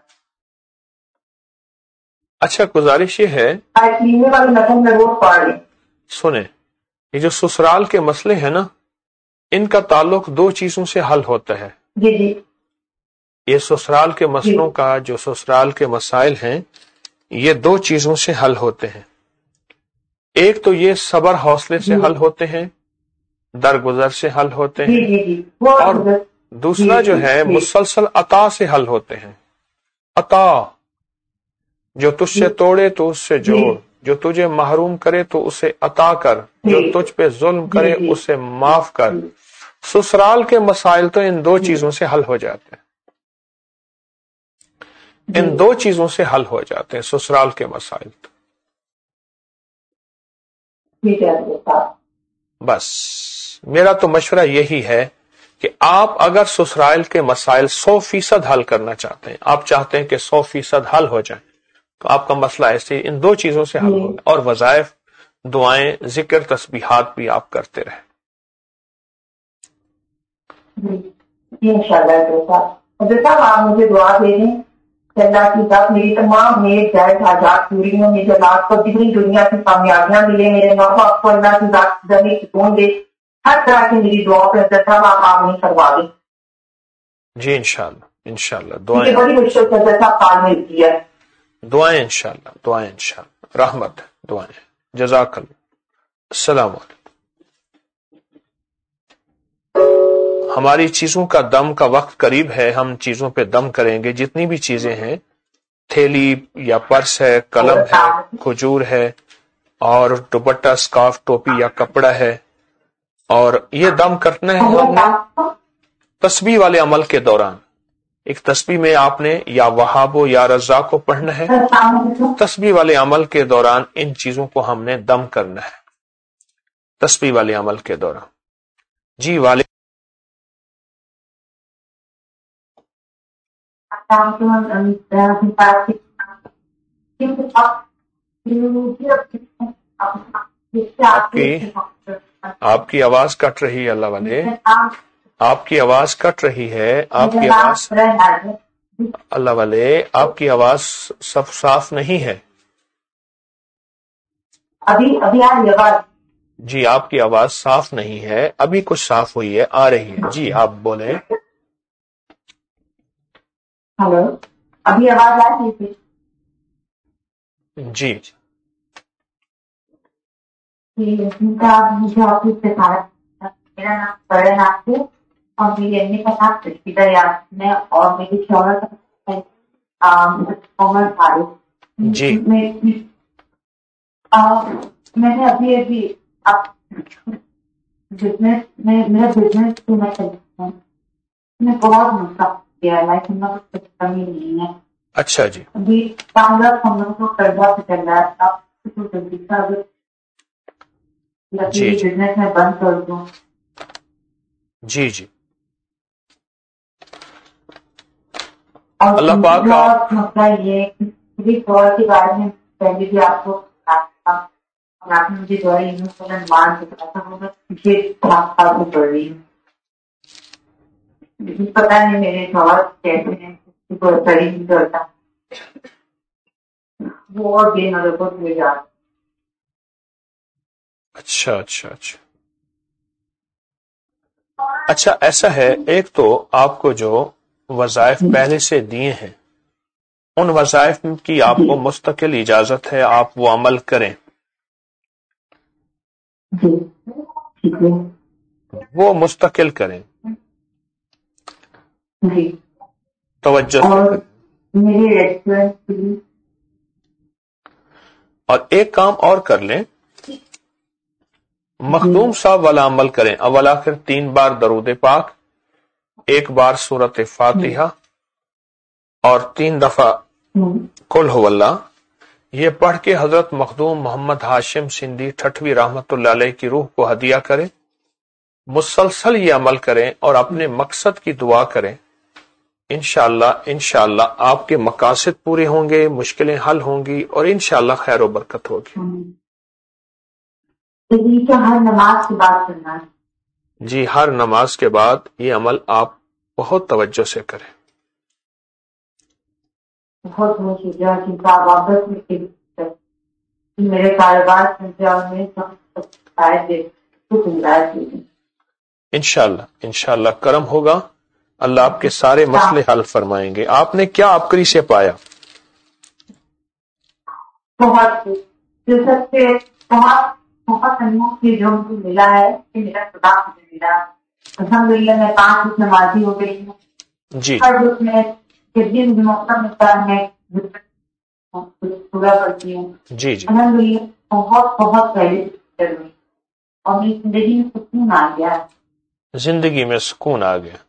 اچھا گزارش یہ ہے والی نقل میں روز پڑھ رہی. سنیں یہ جو سسرال کے مسئلے ہیں نا ان کا تعلق 2 چیزوں سے حل ہوتا ہے. جی جی. یہ سسرال کے مسئلوں کا جو سسرال کے مسائل ہیں یہ 2 چیزوں سے حل ہوتے ہیں. ایک تو یہ صبر حوصلے سے حل ہوتے ہیں درگزر سے حل ہوتے ہیں اور دوسرا جو ہے مسلسل عطا سے حل ہوتے ہیں. عطا جو تجھ سے توڑے تو اس سے جوڑ جو تجھے محروم کرے تو اسے عطا کر جو تجھ پہ ظلم کرے اسے معاف کر. سسرال کے مسائل تو ان 2 چیزوں سے حل ہو جاتے ہیں. ان 2 چیزوں سے حل ہو جاتے ہیں سسرال کے مسائل. بس میرا تو مشورہ یہی ہے کہ آپ اگر سسرال کے مسائل 100% حل کرنا چاہتے ہیں آپ چاہتے ہیں کہ 100% حل ہو جائیں تو آپ کا مسئلہ ایسے ان 2 چیزوں سے حل ہوگا. اور وظائف دعائیں ذکر تسبیحات بھی آپ کرتے رہیں. انشاءاللہ صاحب آپ مجھے دعا دے دیں کہ اللہ کی ذات میری تمام نیک جائز حاجات پوری ہوں. میری اولاد کو دینی دنیا کی کامیابیاں ملے. میرے ماں باپ کو اللہ کی ذات ذہنی سکون دے. ہر طرح کی میری دعا پہ صاحب آپ آمین فرما دیں. جی انشاءاللہ انشاءاللہ دعائیں بڑی مشکل سے صاحب کال ملتی ہے. دعائیں انشاءاللہ دعائیں انشاءاللہ رحمت دعائیں. جزاک اللہ. السلام علیکم. ہماری چیزوں کا دم کا وقت قریب ہے. ہم چیزوں پہ دم کریں گے. جتنی بھی چیزیں ہیں تھیلی یا پرس ہے قلم ہے کھجور ہے اور دوپٹہ سکارف ٹوپی یا کپڑا ہے اور یہ دم کرنا ہے ہم نے تسبیح والے عمل کے دوران. ایک تسبیح میں آپ نے یا وہاب و یا رزاق کو پڑھنا ہے. تسبیح والے عمل کے دوران ان چیزوں کو ہم نے دم کرنا ہے تسبیح والے عمل کے دوران. جی والے آپ کی آواز کٹ رہی ہے. اللہ والے آپ کی آواز کٹ رہی ہے. آپ کی آواز اللہ والے آپ کی آواز صاف نہیں ہے. ابھی آ رہی آواز؟ جی آپ کی آواز صاف نہیں ہے، ابھی کچھ صاف ہوئی ہے، آ رہی ہے، جی آپ بولیں۔ ہلو، ابھی آواز آ رہی تھی؟ جی مجھے آفس سے میرا نام کرن آپ سے، اور میری امی کا نام رشیدہ یاسمین ہے، اور میری شوہر کا عمر فاروق۔ جی میں نے ابھی بزنس میں میرا بزنس میں چلتا ہوں، میں بہت نقصان کیا ہے، لائف میں کچھ کمی نہیں ہے۔ اچھا جی ابھی 5 لاکھ ہم لوگوں کو قرضہ سے چل رہا ہے، آپ کو جلدی کا جی جی بزنس میں بند کر دوں۔ جی جی اور اللہ پاک دوسرا مسئلہ یہ ہے دعا کے بارے میں پہلے بھی آپ کو اور آپ نے مجھے دعائیں مان سکتا تھا، وہ میں پیچھے کو پڑھ رہی ہوں، لیکن پتا نہیں میرے سوال کیسے ہیں، صحیح نہیں کرتا، وہ اور بے نظر کو لے جاتا۔ اچھا اچھا اچھا اچھا ایسا ہے، ایک تو آپ کو جو وظائف پہلے سے دیے ہیں ان وظائف کی آپ کو مستقل اجازت ہے، آپ وہ عمل کریں، جی ٹھیک ہے، وہ مستقل کریں، جی۔ توجہ سے اور کریں، میرے ریسٹورینٹ اور ایک کام اور کر لیں، مخدوم صاحب والا عمل کریں، اول آخر 3 بار درود پاک، 1 بار سورۃ فاتحہ اور 3 دفعہ قل هو اللہ، یہ پڑھ کے حضرت مخدوم محمد ہاشم سندھی ٹھٹوی رحمت اللہ علیہ کی روح کو ہدیہ کریں، مسلسل یہ عمل کریں اور اپنے مقصد کی دعا کریں، انشاءاللہ آپ کے مقاصد پورے ہوں گے، مشکلیں حل ہوں گی، اور انشاءاللہ خیر و برکت ہوگی۔ ہر نماز کے بعد کرنا ہے؟ جی ہر نماز کے بعد یہ عمل آپ بہت توجہ سے کریں۔ بہت بہت شکریہ کہ آپ واپس میں میرے کاروبار انشاءاللہ کرم ہوگا، اللہ آپ کے سارے مسئلے حل فرمائیں گے۔ آپ نے کیا عبقری سے پایا؟ بہت سب سے بہت بہت انمول چیز جو مجھے ملا ہے کہ میرا خدا مجھے ملا، الحمدللہ میں 5 وقت نمازی ہو گئی ہوں، جی ہر وقت میں دن موسم میں پورا کرتی ہوں، جی جی الحمدللہ بہت بہت پہلے ہوئی، اور میری زندگی میں سکون آ گیا، زندگی میں سکون آ گیا،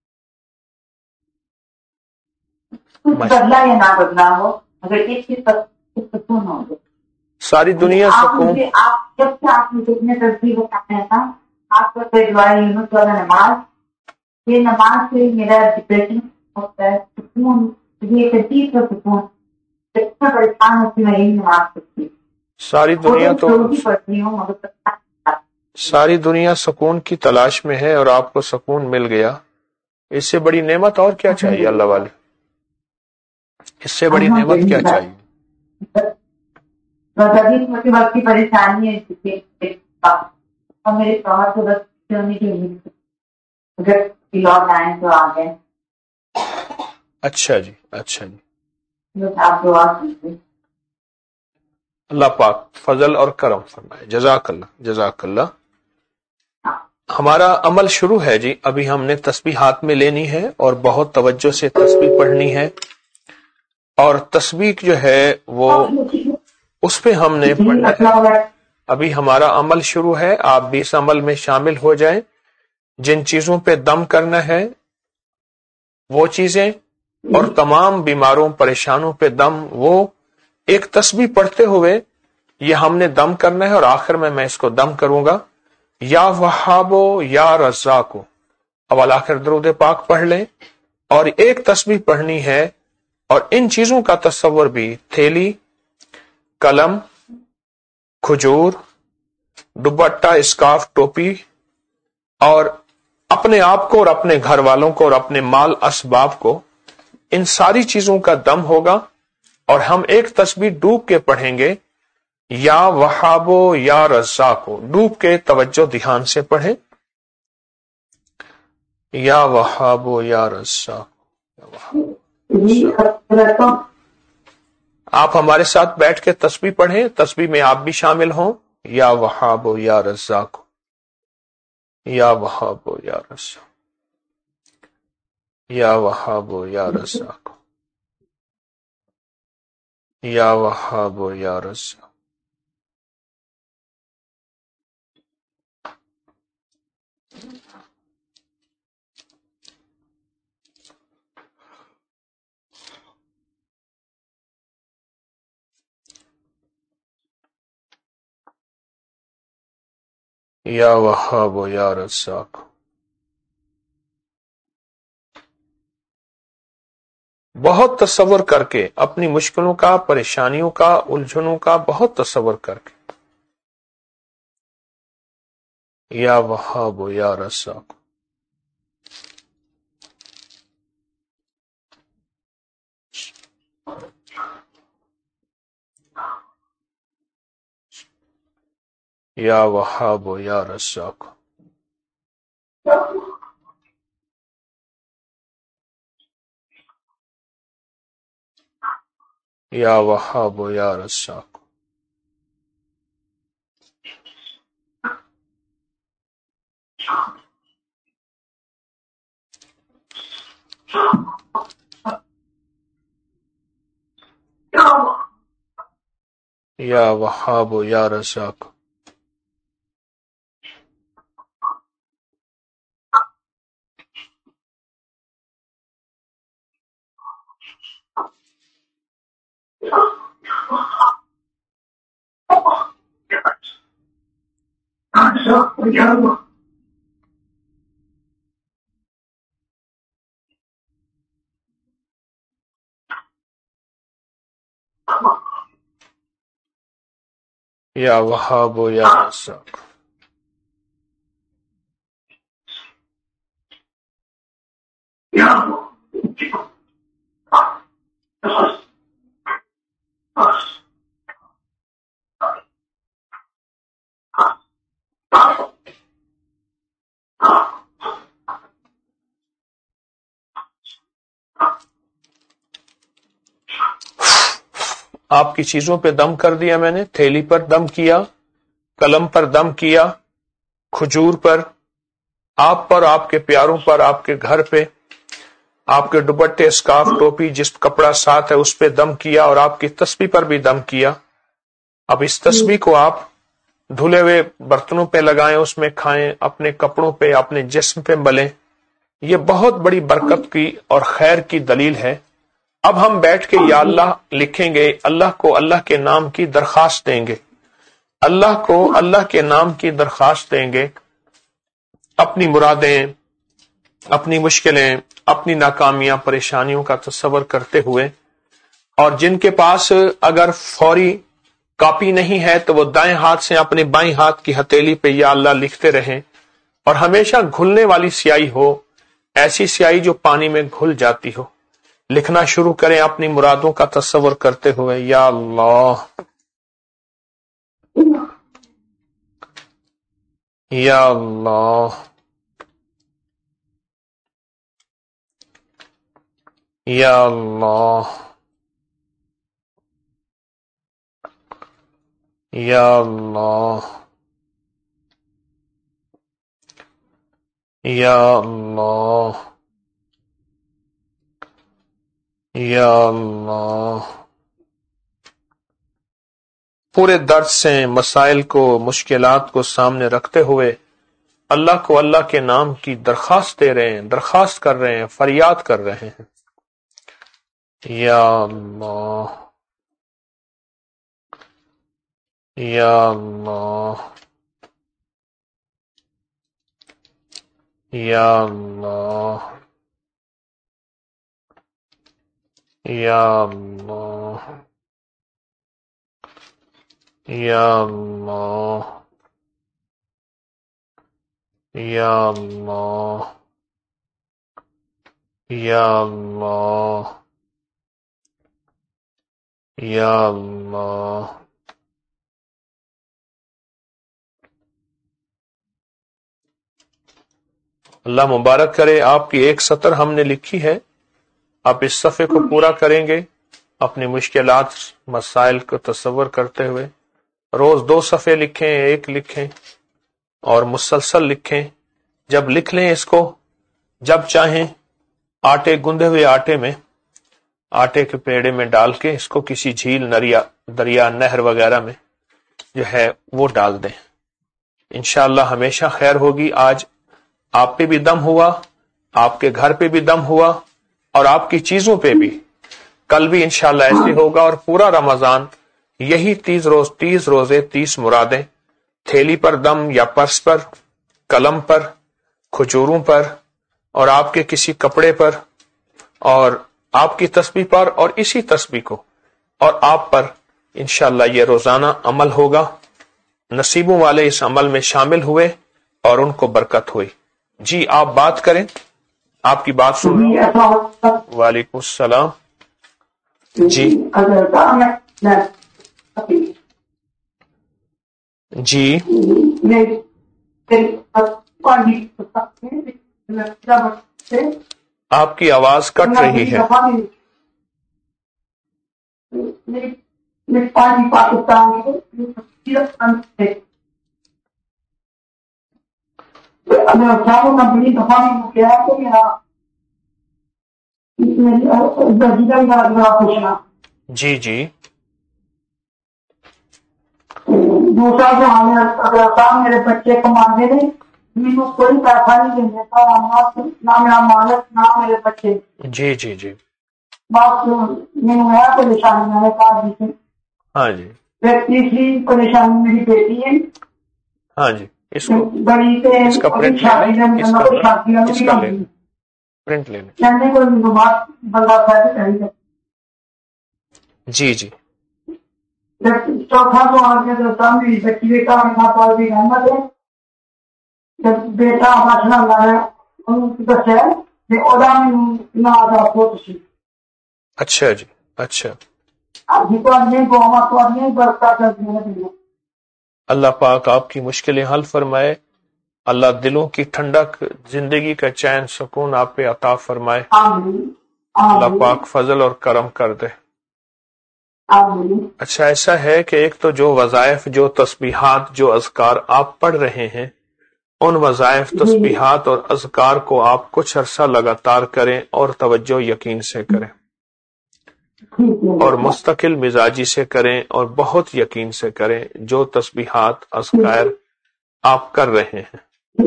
کچھ بدلا یا نہ بدلا ہو، اگر ایک چیز سکون ہو گیا۔ ساری دنیا سکون۔ آپ جب سے آپ مجھے اتنے تصویر بتاتے ہیں نا، آپ کا یونس والا نماز، یہ نماز سے میرا ڈپریشن ہوتا ہے، سکون، یہ عجیب کا سکون، اتنا پریشان ہوتی میں یہی نماز پڑھتی ہوں، ساری دنیا تو پڑھتی ہوں مگر ساری دنیا سکون کی تلاش میں ہے، اور آپ کو سکون مل گیا، اس سے بڑی نعمت اور کیا چاہیے اللہ والے، اس سے بڑی نعمت کیا چاہیے؟ بس ابھی چھوٹی وقت کی پریشانی ہے، اور میرے شوہر کو بس ہونے کی امید، اگر لوٹ آئے تو آ گئے۔ اچھا جی اچھا جی، بس آپ دعا کیجیے، اللہ پاک فضل اور کرم فرمائے، جزاک اللہ جزاک اللہ۔ ہمارا عمل شروع ہے جی، ابھی ہم نے تسبیح ہاتھ میں لینی ہے اور بہت توجہ سے تسبیح پڑھنی ہے، اور تسبیح جو ہے وہ اس پہ ہم نے پڑھنا ہے۔ ابھی ہمارا عمل شروع ہے، آپ بھی اس عمل میں شامل ہو جائیں، جن چیزوں پہ دم کرنا ہے وہ چیزیں، اور تمام بیماروں پریشانوں پہ دم، وہ ایک تسبیح پڑھتے ہوئے یہ ہم نے دم کرنا ہے، اور آخر میں اس کو دم کروں گا، یا وہابو یا رزاقو، اول آخر درود پاک پڑھ لیں، اور ایک تسبیح پڑھنی ہے، اور ان چیزوں کا تصور بھی، تھیلی، قلم، کھجور، دوپٹہ، اسکارف، ٹوپی، اور اپنے آپ کو اور اپنے گھر والوں کو اور اپنے مال اسباب کو، ان ساری چیزوں کا دم ہوگا، اور ہم ایک تسبیح ڈوب کے پڑھیں گے، یا وہابو یا رزاقو، ڈوب کے توجہ دھیان سے پڑھیں، یا وہابو یا رزاقو۔ آپ ہمارے ساتھ بیٹھ کے تسبیح پڑھیں، تسبیح میں آپ بھی شامل ہوں، یا وہابو یا رزاقو، یا وہابو یا رزاقو، یا وہابو یا رزاقو، یا وہابو یا رزاقو۔ یا وہاب و یا رزاق۔ بہت تصور کر کے، اپنی مشکلوں کا، پریشانیوں کا، الجھنوں کا بہت تصور کر کے، یا وہاب و یا رزاق۔ یا وہاب و یا رزاق۔ یا وہاب و یا رزاق۔ یا وہاب و یا رزاق۔ یا وہاب و یا رزاق۔ آپ کی چیزوں پہ دم کر دیا میں نے، تھیلی پر دم کیا، قلم پر دم کیا، کھجور پر، آپ پر، آپ کے پیاروں پر، آپ کے گھر پہ، آپ کے دوپٹے، اسکارف، ٹوپی، جس کپڑا ساتھ ہے اس پہ دم کیا، اور آپ کی تسبیح پر بھی دم کیا۔ اب اس تسبیح کو آپ دھلے ہوئے برتنوں پہ لگائیں، اس میں کھائیں، اپنے کپڑوں پہ، اپنے جسم پہ ملیں۔ یہ بہت بڑی برکت کی اور خیر کی دلیل ہے۔ اب ہم بیٹھ کے یا اللہ لکھیں گے، اللہ کو اللہ کے نام کی درخواست دیں گے، اللہ کو اللہ کے نام کی درخواست دیں گے، اپنی مرادیں، اپنی مشکلیں، اپنی ناکامیاں، پریشانیوں کا تصور کرتے ہوئے، اور جن کے پاس اگر فوری کاپی نہیں ہے تو وہ دائیں ہاتھ سے اپنے بائیں ہاتھ کی ہتھیلی پہ یا اللہ لکھتے رہیں، اور ہمیشہ گھلنے والی سیاہی ہو، ایسی سیاہی جو پانی میں گھل جاتی ہو۔ لکھنا شروع کریں اپنی مرادوں کا تصور کرتے ہوئے، یا اللہ، یا اللہ، یا اللہ، یا اللہ، یا اللہ، یا اللہ۔ پورے درد سے، مسائل کو، مشکلات کو سامنے رکھتے ہوئے اللہ کو اللہ کے نام کی درخواست دے رہے ہیں، درخواست کر رہے ہیں، فریاد کر رہے ہیں، یا اللہ، یا اللہ، یا اللہ، یا اللہ، یا اللہ، یا اللہ، یا اللہ، یا اللہ، اللہ مبارک کرے. آپ کی ایک سطر ہم نے لکھی ہے، آپ اس صفحے کو پورا کریں گے اپنی مشکلات مسائل کو تصور کرتے ہوئے. روز 2 صفحے لکھیں، 1 لکھیں اور مسلسل لکھیں. جب لکھ لیں اس کو، جب چاہیں آٹے، گندے ہوئے آٹے میں، آٹے کے پیڑے میں ڈال کے اس کو کسی جھیل، دریا، نہر وغیرہ میں جو ہے وہ ڈال دیں. انشاءاللہ ہمیشہ خیر ہوگی. آج آپ پہ بھی دم ہوا، آپ کے گھر پہ بھی دم ہوا اور آپ کی چیزوں پہ بھی. کل بھی انشاءاللہ ایسے ہوگا اور پورا رمضان یہی 30 روزے 30 مرادیں، تھیلی پر دم یا پرس پر، قلم پر، کھجوروں پر اور آپ کے کسی کپڑے پر اور آپ کی تسبیح پر اور اسی تسبیح کو اور آپ پر انشاءاللہ یہ روزانہ عمل ہوگا. نصیبوں والے اس عمل میں شامل ہوئے اور ان کو برکت ہوئی. جی آپ بات کریں، آپ کی بات سن رہا ہوں. وعلیکم السلام. جی جی آپ کی آواز کٹ رہی ہے. جی جی دوسرا جو ہمیں میرے بچے کمانے تھے، مجھے کوئی پیسہ نہیں دیتا، نہ میرا مالک نہ میرے بچے. جی جی جی بس میں ہے پریشانی، میں نے کہا جی. ہاں جی. پھر تیسری پریشانی میری بیٹی ہے. ہاں جی. اس کو بڑی سے اس کا پرنٹ پرنٹ لے لیں. بندہ خیر. جی جی چوتھا تو آج کے میری بچی بیٹا پال بھی رحمت ہے. جب بیٹا بچنا دسیا اچھا جی. اچھا اللہ پاک آپ کی مشکلیں حل فرمائے. اللہ دلوں کی ٹھنڈک، زندگی کا چین سکون آپ پہ عطا فرمائے. اللہ پاک فضل اور کرم کر دے. اچھا ایسا ہے کہ ایک تو جو وظائف، جو تسبیحات، جو اذکار آپ پڑھ رہے ہیں، ان وظائف، تسبیحات اور اذکار کو آپ کچھ عرصہ لگاتار کریں اور توجہ یقین سے کریں اور مستقل مزاجی سے کریں اور بہت یقین سے کریں جو تسبیحات، اذکار آپ کر رہے ہیں.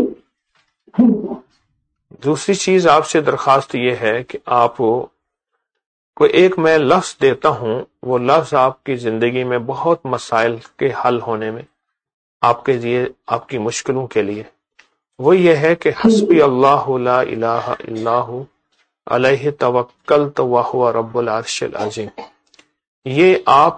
دوسری چیز آپ سے درخواست یہ ہے کہ آپ کوئی ایک میں لفظ دیتا ہوں، وہ لفظ آپ کی زندگی میں بہت مسائل کے حل ہونے میں آپ کے لیے، آپ کی مشکلوں کے لیے، وہ یہ ہے کہ حسبی اللہ لا الہ الا ہو علیہ توکلت وہو رب العرش العظیم. یہ آپ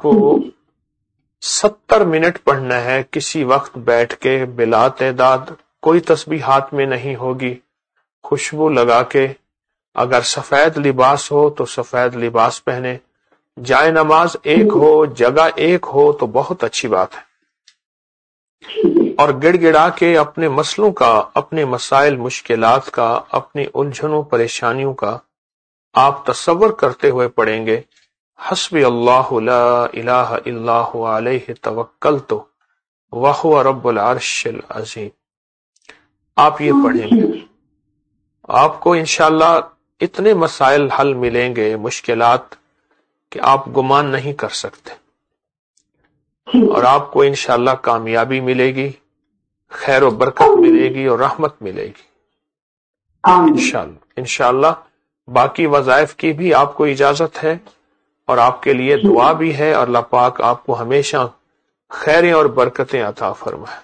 70 منٹ پڑھنا ہے کسی وقت بیٹھ کے بلا تعداد. کوئی تسبیح ہاتھ میں نہیں ہوگی، خوشبو لگا کے، اگر سفید لباس ہو تو سفید لباس پہنے، جائے نماز ایک ہو، جگہ ایک ہو تو بہت اچھی بات ہے، اور گڑ گڑا کے اپنے مسئلوں کا، اپنے مسائل مشکلات کا، اپنی الجھنوں پریشانیوں کا آپ تصور کرتے ہوئے پڑھیں گے. حسبی اللہ لا الہ الا هو علیہ توکلت وہو رب العرش العظیم. آپ یہ پڑھیں گے، آپ کو انشاءاللہ اتنے مسائل حل ملیں گے، مشکلات، کہ آپ گمان نہیں کر سکتے، اور آپ کو انشاءاللہ کامیابی ملے گی، خیر و برکت ملے گی اور رحمت ملے گی انشاءاللہ. باقی وظائف کی بھی آپ کو اجازت ہے اور آپ کے لیے دعا بھی ہے، اور اللہ پاک آپ کو ہمیشہ خیریں اور برکتیں عطا فرمائے.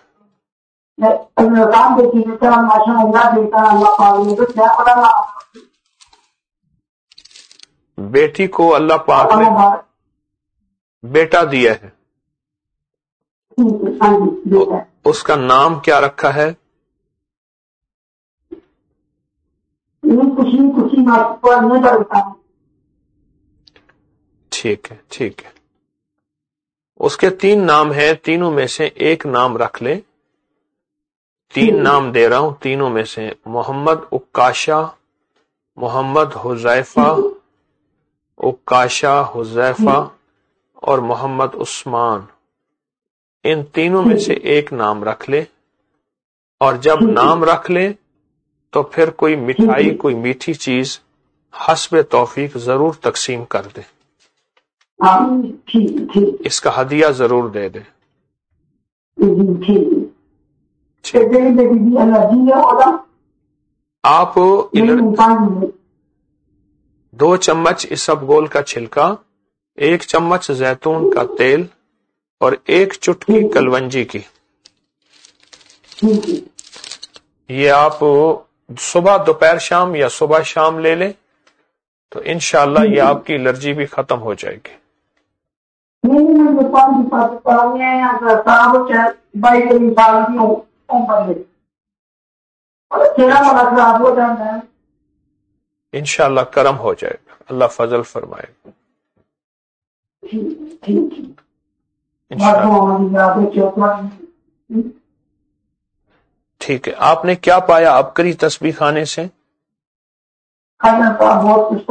بیٹی کو اللہ پاک نے بیٹا دیا ہے، اس کا نام کیا رکھا ہے؟ ٹھیک ہے ٹھیک ہے. اس کے 3 نام ہیں، تینوں میں سے ایک نام رکھ لیں. 3 نام دے رہا ہوں، تینوں میں سے محمد عکاشہ، محمد حذیفہ، عکاشہ، حذیفہ اور محمد عثمان، ان تینوں میں سے ایک نام رکھ لے، اور جب نام رکھ لے تو پھر کوئی مٹھائی، کوئی میٹھی چیز حسب توفیق ضرور تقسیم کر دے، اس کا ہدیہ ضرور دے دے۔ آپ 2 چمچ اسبگول کا چھلکا، 1 چمچ زیتون کا تیل اور 1 چٹکی کلونجی کی، یہ آپ صبح دوپہر شام یا صبح شام لے لیں تو انشاءاللہ یہ آپ کی الرجی بھی ختم ہو جائے گی۔ انشاءاللہ کرم ہو جائے گا، اللہ فضل فرمائے گا انشاءاللہ۔ ٹھیک ہے، آپ نے کیا پایا عبقری تسبیح خانے سے؟ بہت کچھ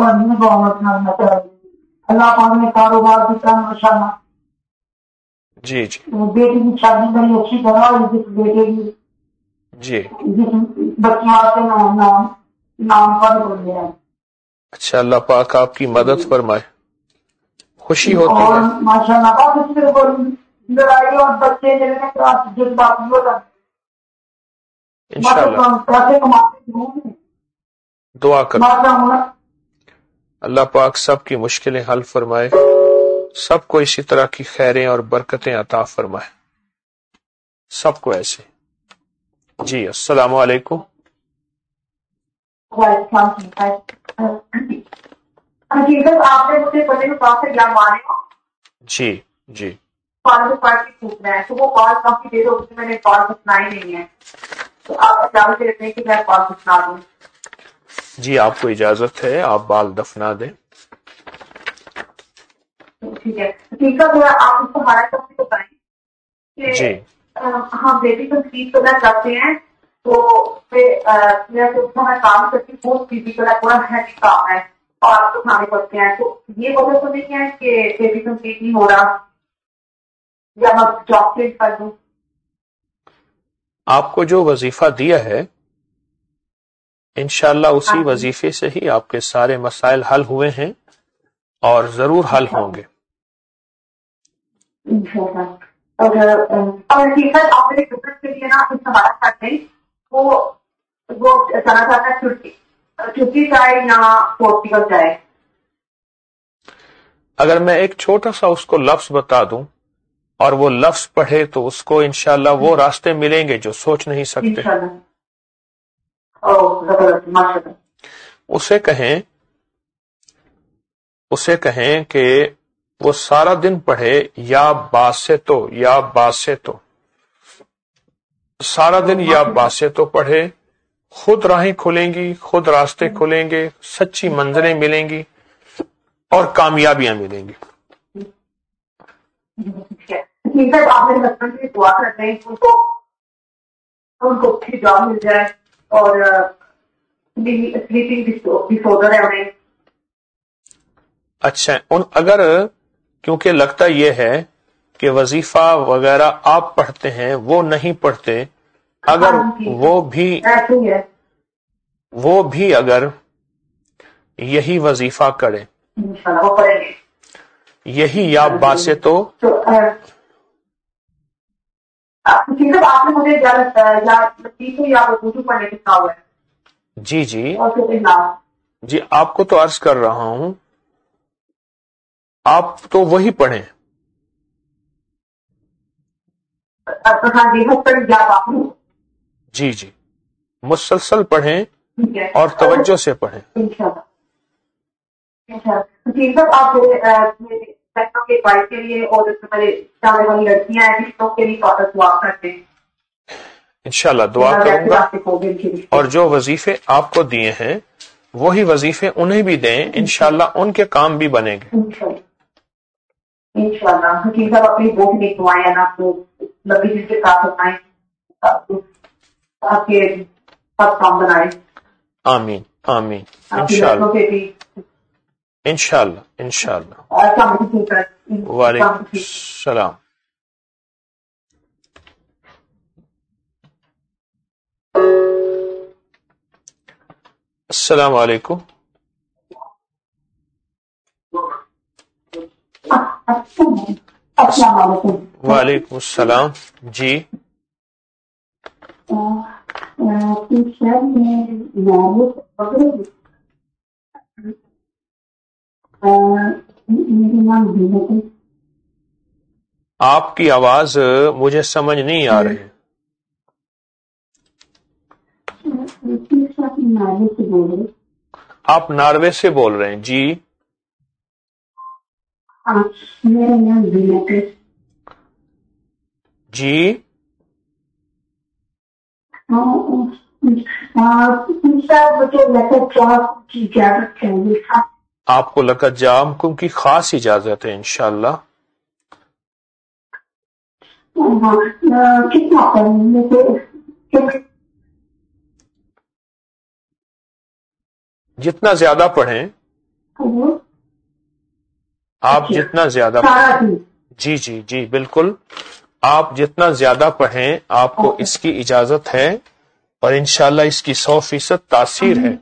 اللہ پاک نے کاروبار بھی کرنا، جی جی بیٹی کی شادی بڑی اچھی طرح ہوئی، جس بیٹے کی جی، بچیاں کے نام پر ہو گیا۔ اچھا، اللہ پاک آپ کی مدد فرمائے، خوشی ہوتی اور ہے ماشاء اللہ لڑائی اور بچے جن باقی ہوتا انشاءاللہ۔ پیسے کماتے دعا کر اللہ پاک سب کی مشکلیں حل فرمائے، سب کو اسی طرح کی خیریں اور برکتیں عطا فرمائے، سب کو ایسے۔ جی السلام علیکم۔ حقیقت آپ نے مجھے بڑے حساب سے کیا مانے جی جی کال سے پڑھ کے پوچھنا ہے، تو وہ کال کافی دیر ہو گئی، میں نے کال کو سنا ہی نہیں ہے، تو آپ اجازت دیتے ہیں کہ میں کال کو سنا دوں؟ جی آپ کو اجازت ہے، آپ بال دفنا دیں۔ ٹھیک ہے، حقیقت ہے آپ اس کو ہمارا سب سے بتائیں کہ جی ہم بیٹی کو فیس کرنا چاہتے ہیں، تو میں کام کرتی ہوں، بہت فزیکل ہے، پورا ہیوی کام ہے اور آپ کو کھانے پڑتے ہیں، تو یہ وجہ تو نہیں ہے کہ بیٹی کمپلیٹ نہیں ہو رہا یا میں جاب چینج کر دوں؟ آپ کو جو وظیفہ دیا ہے انشاءاللہ اسی وظیفے سے ہی آپ کے سارے مسائل حل ہوئے ہیں اور ضرور حل ہوں گے۔ اور حقیقت آپ میرے بزنس کے لیے نا کچھ ہمارا کرتے ہیں، وہ چاہنا چاہتا ہے چھٹی جائے یا پورٹیکل جائے۔ اگر میں ایک چھوٹا سا اس کو لفظ بتا دوں اور وہ لفظ پڑھے تو اس کو انشاءاللہ وہ راستے ملیں گے جو سوچ نہیں سکتے۔ اسے کہیں کہ وہ سارا دن پڑھے یا باسطو یا باسطو، سارا دن یا باسطو پڑھے، خود راہیں کھلیں گی، خود راستے کھلیں گے، سچی منزلیں ملیں گی اور کامیابیاں ملیں گی۔ آپ میرے ہسبینڈ کی دعا کرتے ہیں ان کو اچھی جاب مل جائے اور سلیپنگ ڈس آرڈر ہے انہیں۔ اچھا، اگر کیونکہ لگتا یہ ہے کہ وظیفہ وغیرہ آپ پڑھتے ہیں وہ نہیں پڑھتے، اگر وہ بھی اگر یہی وظیفہ کرے، وہ پڑھیں گے یہی یا باسے تو آپ نے مجھے یا اردو پڑھنے لکھا ہوا ہے۔ جی جی جی، آپ کو تو عرض کر رہا ہوں، آپ تو وہی پڑھیں۔ جی جی، مسلسل پڑھیں اور توجہ سے پڑھیں۔ آپ کے بھائی کے لیے اور جانے والی لڑکیاں ہیں جس کے لیے دعا کرتے ہیں، انشاءاللہ دعا کروں گا، اور جو وظیفے آپ کو دیے ہیں وہی وظیفے انہیں بھی دیں، انشاءاللہ ان کے کام بھی بنیں گے۔ انشاءاللہ حقیقت اپنی بہت نیک دعائیں ہیں نا، تو لمبی چیز کے ساتھ ہوتا ہے۔ آپ کے سب کام بنائے. آمین آمین آپ کی انشاءاللہ بچوں کے بھی. انشاءاللہ انشاءاللہ. السلام علیکم. وعلیکم السلام. السلام علیکم. السلام علیکم. وعلیکم السلام. جی آپ کی آواز مجھے سمجھ نہیں آ رہی. آپ ناروے سے بول رہے ہیں؟ جی میرا نام زینت ہے. جی مجھے لقت جاب کی اجازت چاہیے تھا. آپ کو لقت جام کی خاص اجازت ہے انشاءاللہ. کتنا جتنا زیادہ پڑھیں آپ، جتنا زیادہ پڑھیں. جی جی جی بالکل، آپ جتنا زیادہ پڑھیں آپ کو اس کی اجازت ہے، اور انشاءاللہ اس کی 100% تاثیر ہے.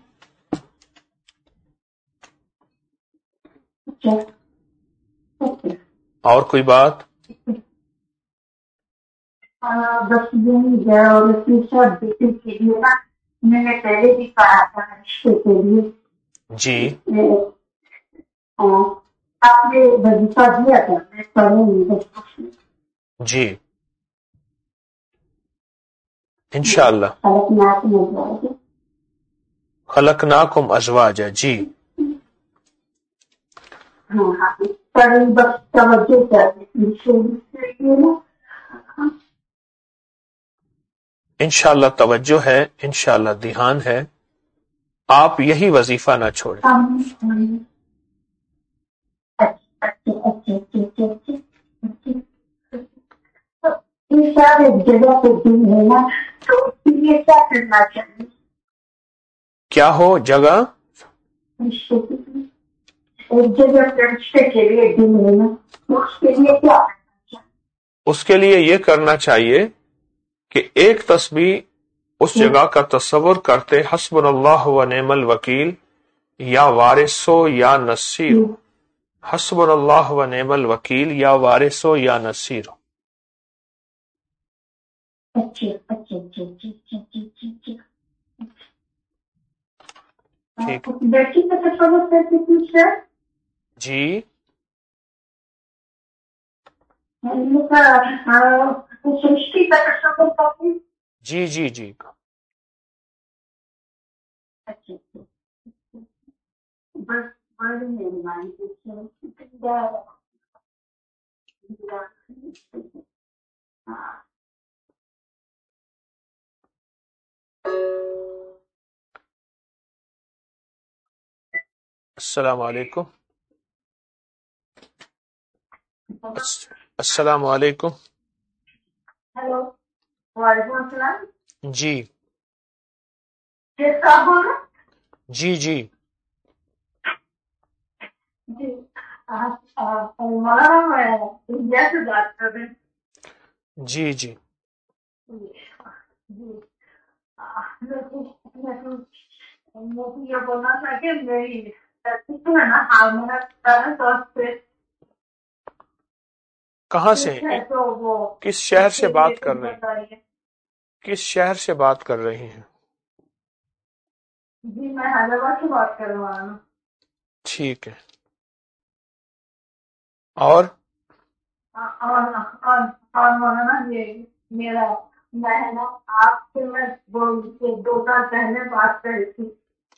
اور کوئی بات؟ بس یہی ہے. اور تیسرا بیٹے کے لیے نا میں نے پہلے بھی کہا تھا رشتے کے لیے. جی آپ نے وظیفہ دیا تھا، میں پڑھوں گی. جی انشاءاللہ. خلقناکم ازواجا. جی بس توجہ چاہیے نا. انشاءاللہ توجہ ہے، انشاءاللہ دھیان ہے. آپ یہی وظیفہ نہ چھوڑیں. ایک جگہ پہ دن ہے نا، تو اس کے لیے کیا کرنا چاہیے؟ کیا ہو جگہ؟ ایک جگہ رشتے کے لیے دن ہے نا، تو اس کے لیے کیا کرنا چاہیے؟ اس کے لیے یہ کرنا چاہیے کہ ایک تسبیح اس جگہ کا تصور کرتے حسبنا اللہ و نعم الوکیل یا وارثو یا نصیر. حسبنا اللہ و نعم الوکیل یا وارثو یا نصیر. ٹھیک. بیٹی کا تصور کرتے کچھ ہے. جی سرشٹی کا تصور کرتے. جی جی جی بس بڑی مہربانی. السلام علیکم. السلام علیکم. ہیلو وعلیکم السلام. جی کس کا بول رہے؟ جی جی جی مولانا میں انڈیا سے بات کر رہے ہیں. جی جی جی مجھے یہ بولنا تھا کہ میری ہے نا ہارمونس سے کہاں سے؟ تو وہ کس شہر سے بات کر رہے ہیں؟ کس شہر سے بات کر رہی ہیں؟ جی میں حیدرآباد سے بات کر رہا ہوں. ٹھیک ہے. اور مولانا یہ میرا میں ہے نا آپ سے میں 2 سال پہلے بات کری تھی.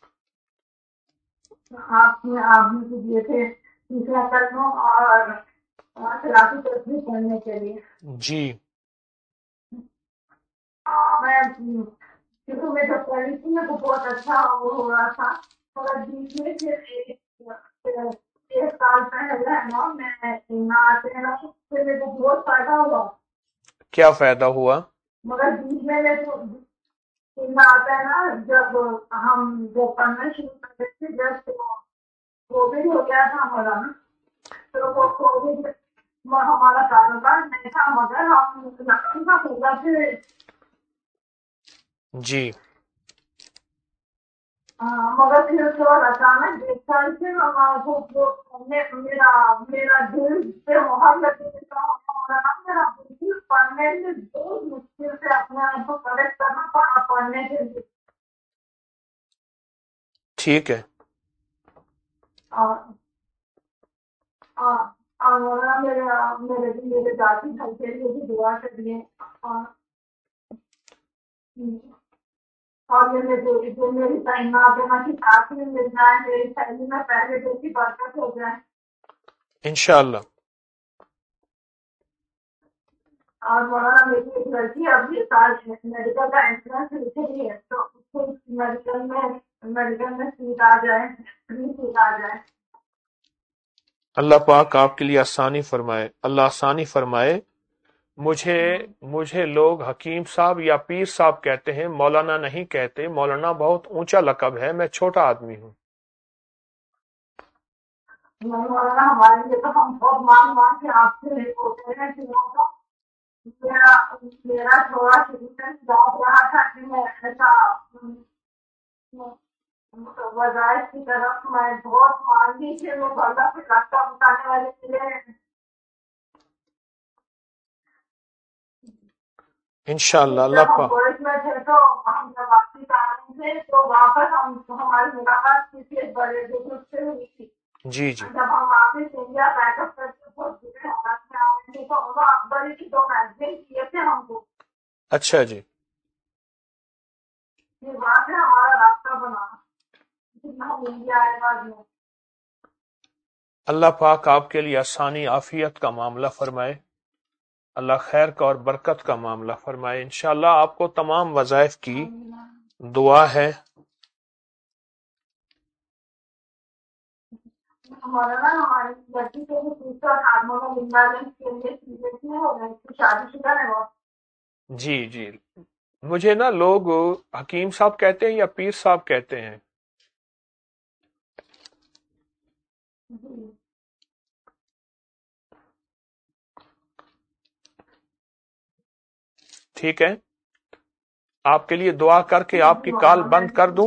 آپ نے دیے تھے تیسرا کرنا اور رافی تصویر پڑھنے کے لیے. جی میں شروع میں جب پڑھی تھی نا تو بہت اچھا وہ ہو رہا تھا، مگر بیچ میں پھر 1 سال پہلے ہے نا میں نہ آتے نا پھر میرے کو بہت فائدہ ہوا. کیا فائدہ ہوا؟ مگر بیچ میں آتا ہے نا جب ہم وہ پڑھنا شروع کرتے تھے جب کووڈ ہو گیا تھا مولانا تو وہ کووڈ ہمارا کاروبار نہیں تھا مگر ہم لکھنؤ کا ہوگا پھر جی مگر پھر اس کے بعد اچانک ایک سال سے میرا دل سے مہر لگی میرا بالکل پڑھنے میں بہت مشکل سے اپنے آپ کو کریکٹ کرنا پڑا پڑھنے کے لیے ٹھیک ہے اور میرے دادی بھائی کے لیے بھی دعا کریے اور جو میری تعینات دینا کی ساتھ میں مل جائے میری شہری میں پہلے جو کی برکت ہو جائے انشاءاللہ. اور مولانا میری ایک لڑکی ابھی سال میڈیکل کا انٹرنس لکھے رہی ہے تو اس کو میڈیکل میں سیٹ آ جائے سیٹ آ جائے. اللہ پاک آپ کے لیے آسانی فرمائے. اللہ آسانی فرمائے. مجھے لوگ حکیم صاحب یا پیر صاحب کہتے ہیں، مولانا نہیں کہتے. مولانا بہت اونچا لقب ہے، میں چھوٹا آدمی ہوں. مولانا ہمارے لیے تو ہم بہت مان کے آپ سے ہوتے ہیں میرا تھوڑا شروع سے ڈاؤٹ رہا تھا کہ میں ایسا وظائف کی طرف میں بہت مانگی تھی وہ اللہ سے راستہ بتانے والے ملے. انشاءاللہ. اللہ جب ہم پاک کالج میں تھے تو ہم جب واپس آ رہے تھے تو واپس ہماری ملاقات کسی ایک بڑے بزرگ سے ہوئی تھی. جی جی جب ہم واپس انڈیا بیک اپ کر کے بہت برے حالات میں آ رہے تھے تو وہ اکبری کی 2 میگزین کیے تھے ہم کو. اچھا جی. یہ بات ہے ہمارا راستہ بنا جتنا ہم انڈیا آئے بعد میں. اللہ پاک آپ کے لیے آسانی عافیت کا معاملہ فرمائے. اللہ خیر کا اور برکت کا معاملہ فرمائے. انشاءاللہ آپ کو تمام وظائف کی دعا ہے. مولانا ہماری لڑکی کے بھی فیوچر ہارمونل امبیلنس کے لیے سیریس میں ہو گئی تھی شادی شدہ ہے وہ. جی جی. مجھے نا لوگ حکیم صاحب کہتے ہیں یا پیر صاحب کہتے ہیں. ٹھیک ہے، آپ کے لیے دعا کر کے آپ کی کال بند کر دوں.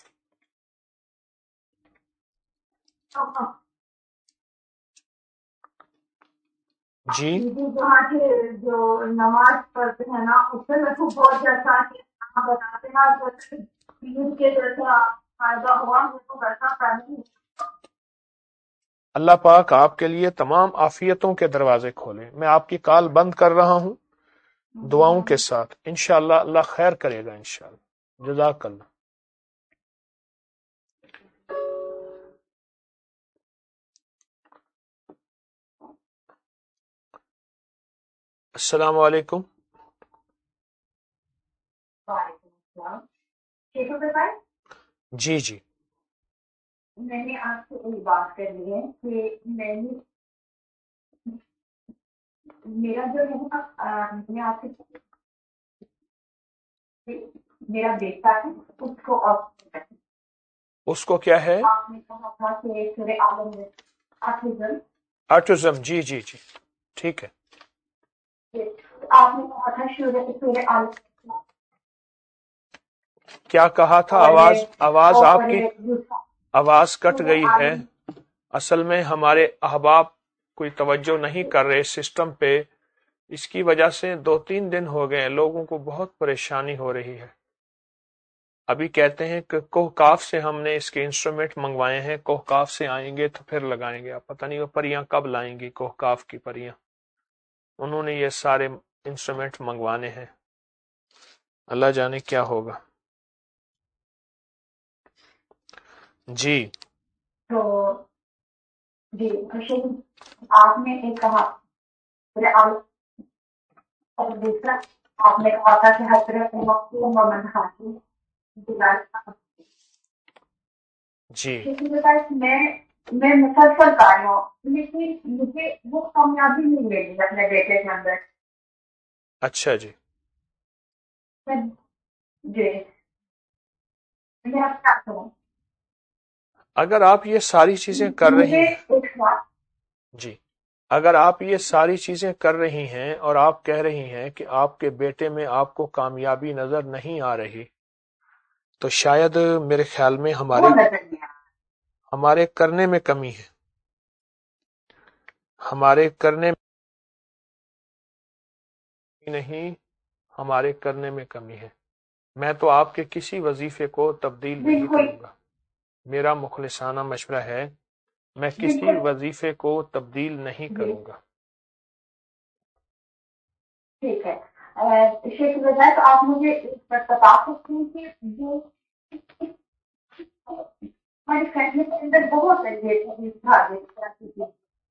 جی جو نماز پڑھتے ہیں نا اس سے میں کو بہت جیسا بتاتے ہیں کے جیسا فائدہ ہوا میرے کو ویسا پہلے. اللہ پاک آپ کے لیے تمام عافیتوں کے دروازے کھولے. میں آپ کی کال بند کر رہا ہوں دعاؤں کے ساتھ. انشاءاللہ اللہ خیر کرے گا انشاءاللہ. جزاک اللہ. السلام علیکم. جی جی. میں نے آپ سے ایک بات کرنی ہے کہ میرا جو ہے نا میں آپ سے میرا بیٹا ہے اس کو کیا ہے؟ آپ نے کہا تھا کہ سورہ عالم میں آٹزم. جی جی جی ٹھیک ہے. آپ نے کہا تھا سورہ عالم کیا کہا تھا؟ آواز آپ کی آواز کٹ گئی ہے. اصل میں ہمارے احباب کوئی توجہ نہیں کر رہے سسٹم پہ، اس کی وجہ سے 2-3 دن ہو گئے لوگوں کو بہت پریشانی ہو رہی ہے. ابھی کہتے ہیں کہ کوہکاف سے ہم نے اس کے انسٹرومنٹ منگوائے ہیں، کوہکاف سے آئیں گے تو پھر لگائیں گے. اب پتہ نہیں وہ پریاں کب لائیں گی، کوہکاف کی پریاں. انہوں نے یہ سارے انسٹرومنٹ منگوانے ہیں، اللہ جانے کیا ہوگا. جی تو جی آپ نے ایک کہا اور دوسرا آپ نے کہا تھا کہ حضرت محمد حاصل جی میں مسلسل کر رہا ہوں لیکن مجھے وہ کامیابی نہیں ملی اپنے بیٹے کے اندر. اچھا جی. جی میں آپ کیا کروں؟ اگر آپ یہ ساری چیزیں کر رہی مجھے ہیں، ایک بات، جی اگر آپ یہ ساری چیزیں کر رہی ہیں اور آپ کہہ رہی ہیں کہ آپ کے بیٹے میں آپ کو کامیابی نظر نہیں آ رہی، تو شاید میرے خیال میں وہ نظر نہیں آ ہمارے کرنے میں کمی ہے، ہمارے کرنے میں نہیں، ہمارے کرنے میں کمی ہے۔ میں تو آپ کے کسی وظیفے کو تبدیل نہیں بالکل کروں گا، میرا مخلصانہ مشورہ ہے، میں کسی بالکل وظیفے کو تبدیل نہیں جی کروں گا۔ ٹھیک ہے۔ شیخ رضا، تو آپ مجھے اس پر بتا سکتے ہیں کہ جو ہماری فیملی کے اندر بہت ہے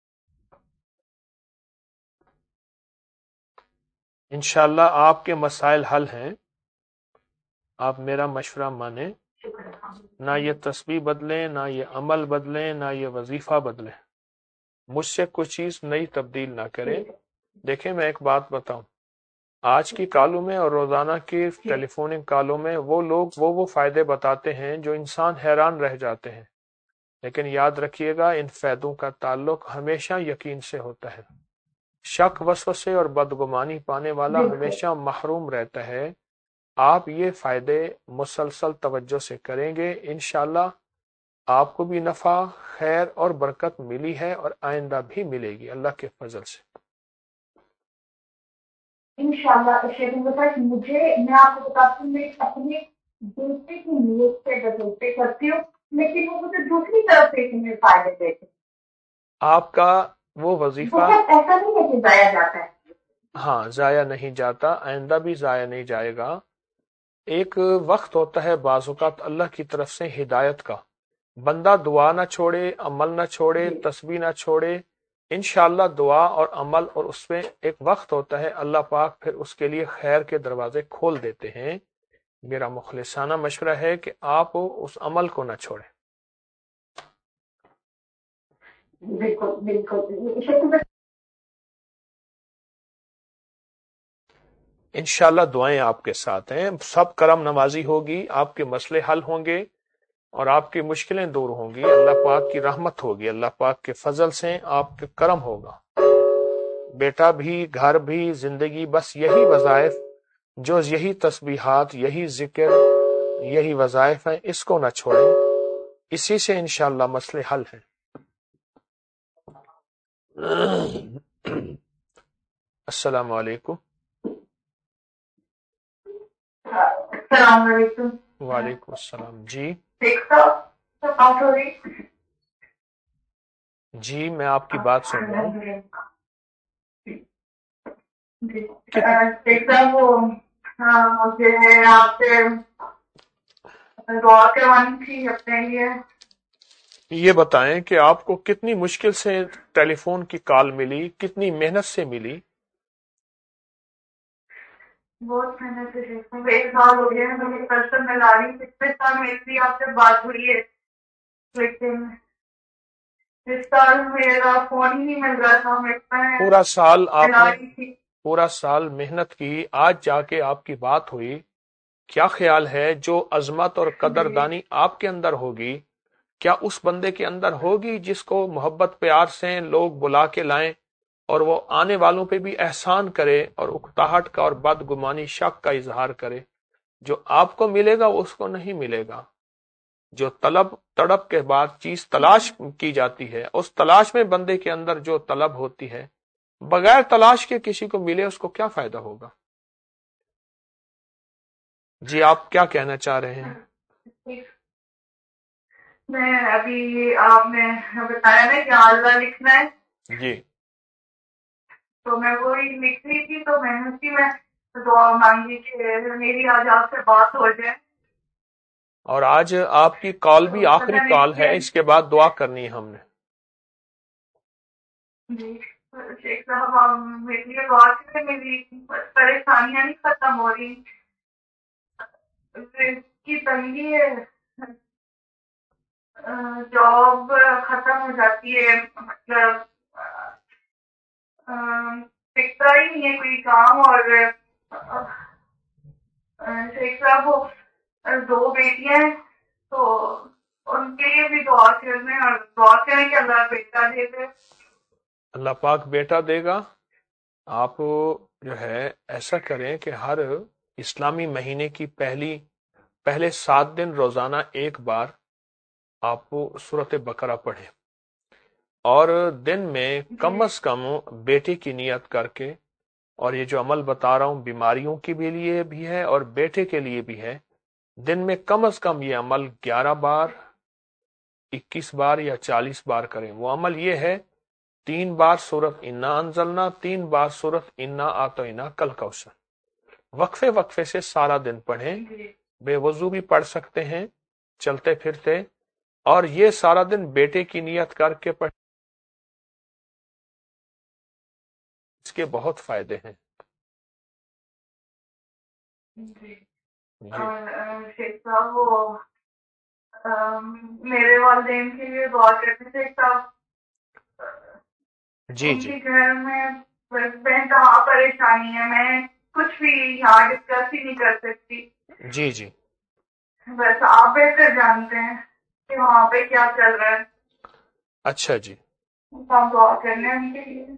انشاءاللہ آپ کے مسائل حل ہیں، آپ میرا مشورہ مانیں، نہ یہ تسبیح بدلیں، نہ یہ عمل بدلیں، نہ یہ وظیفہ بدلیں، مجھ سے کچھ چیز نئی تبدیل نہ کریں۔ دیکھیں میں ایک بات بتاؤں، آج کی کالوں میں اور روزانہ کی ٹیلی فونک کالوں میں وہ لوگ وہ فائدے بتاتے ہیں جو انسان حیران رہ جاتے ہیں، لیکن یاد رکھیے گا ان فائدوں کا تعلق ہمیشہ یقین سے ہوتا ہے۔ شک، وسوسے اور بدگمانی پانے والا بالکل ہمیشہ محروم رہتا ہے۔ آپ یہ فائدے مسلسل توجہ سے کریں گے، انشاءاللہ آپ کو بھی نفع، خیر اور برکت ملی ہے اور آئندہ بھی ملے گی اللہ کے فضل سے۔ انشاءاللہ شیخ رضا، مجھے میں آپ کو بتاتی ہوں، میں اپنے دوسرے کی نیت سے بدلتے کرتی ہوں، لیکن وہ مجھے دوسری طرف سے اتنے فائدے دیتے ہیں۔ آپ کا وہ وظیفہ بہت ایسا نہیں ہے کہ ضائع جاتا ہے۔ ہاں ضائع نہیں جاتا، آئندہ بھی ضائع نہیں جائے گا۔ ایک وقت ہوتا ہے بعض اوقات اللہ کی طرف سے ہدایت کا، بندہ دعا نہ چھوڑے، عمل نہ چھوڑے، جی تسبیح نہ چھوڑے، انشاءاللہ دعا اور عمل، اور اس میں ایک وقت ہوتا ہے اللہ پاک پھر اس کے لیے خیر کے دروازے کھول دیتے ہیں۔ میرا مخلصانہ مشورہ ہے کہ آپ اس عمل کو نہ چھوڑیں۔ بالکل بالکل شیخ رضا، انشاءاللہ دعائیں آپ کے ساتھ ہیں، سب کرم نوازی ہوگی، آپ کے مسئلے حل ہوں گے اور آپ کی مشکلیں دور ہوں گی، اللہ پاک کی رحمت ہوگی، اللہ پاک کے فضل سے آپ کے کرم ہوگا۔ بیٹا بھی، گھر بھی، زندگی، بس یہی وظائف، جو یہی تسبیحات، یہی ذکر، یہی وظائف ہیں، اس کو نہ چھوڑیں، اسی سے انشاءاللہ مسئلے حل ہیں۔ السلام علیکم۔ السلام علیکم۔ وعلیکم السلام۔ جی شیخ صاحب بات ہو رہی؟ جی میں آپ کی بات سن رہا ہوں۔ جی شیخ صاحب، وہ مجھے آپ سے دعا کروانی تھی اپنے لیے۔ یہ بتائیں کہ آپ کو کتنی مشکل سے ٹیلی فون کی کال ملی، کتنی محنت سے ملی؟ بہت محنت سے شیخ صاحب، 1 سال ہو گیا ہے مجھے پرسن میں لا رہی، پچھلے سال میری آپ سے بات ہوئی ہے، لیکن اس سال میرا فون ہی نہیں مل رہا تھا، پورا سال آپ ملا نے رہی تھی۔ پورا سال محنت کی، آج جا کے آپ کی بات ہوئی، کیا خیال ہے جو عظمت اور جی قدردانی آپ کے اندر ہوگی، کیا اس بندے کے اندر ہوگی جس کو محبت پیار سے لوگ بلا کے لائیں اور وہ آنے والوں پہ بھی احسان کرے اور اکتاہٹ کا اور بدگمانی، شک کا اظہار کرے؟ جو آپ کو ملے گا اس کو نہیں ملے گا۔ جو طلب تڑپ کے بعد چیز تلاش کی جاتی ہے، اس تلاش میں بندے کے اندر جو طلب ہوتی ہے، بغیر تلاش کے کسی کو ملے اس کو کیا فائدہ ہوگا؟ جی آپ کیا کہنا چاہ رہے ہیں؟ میں ابھی آپ نے بتایا نا کہ اللہ لکھنا ہے، جی تو میں وہی لکھ رہی تھی، تو میں نے اسی میں دعا مانگی کہ میری آج آپ سے بات ہو جائے۔ اور آج آپ کی کال بھی تو آخری پتہ نہیں کال ہے، کیا، اس کے بعد دعا کرنی ہے ہم نے۔ جی شیخ صاحب، آپ میرے لیے دعا کریں، میری پریشانیاں نہیں ختم ہو رہی، رزق کی تنگی ہے، جاب ختم ہو جاتی ہے، مطلب دکھتا ہی نہیں ہے کوئی کام، اور شیخ صاحب وہ 2 بیٹیاں ہیں تو ان کے لیے بھی دعا کرنے اور دعا کریں کہ اللہ بیٹا دے دے. اللہ پاک بیٹا دے گا. آپ جو ہے ایسا کریں کہ ہر اسلامی مہینے کی پہلے 7 دن روزانہ ایک بار آپ سورۃ بقرہ پڑھیں اور دن میں کم از کم بیٹے کی نیت کر کے، اور یہ جو عمل بتا رہا ہوں بیماریوں کے لیے بھی ہے اور بیٹے کے لیے بھی ہے، دن میں کم از کم یہ عمل 11 بار، 21 بار یا 40 بار کریں. وہ عمل یہ ہے 3 بار سورۃ انا انزلنا، 3 بار سورۃ انا اعطینا کل کوثر، وقفے سے سارا دن پڑھیں. بے وضو بھی پڑھ سکتے ہیں چلتے پھرتے، اور یہ سارا دن بیٹے کی نیت کر کے پڑھ، اس کے بہت فائدے ہیں. جی. جی اور شیخ صاحب وہ میرے والدین کے لیے دعا کرتے تھے. شیخ صاحب جی ان جی کے گھر میں بے انتہا پریشانی ہے. میں کچھ بھی یہاں ڈسکس ہی نہیں کر سکتی. جی جی بس آپ بہتر جانتے ہیں کہ وہاں پہ کیا چل رہا ہے. اچھا جی. آپ دعا کرنے ان کے لیے.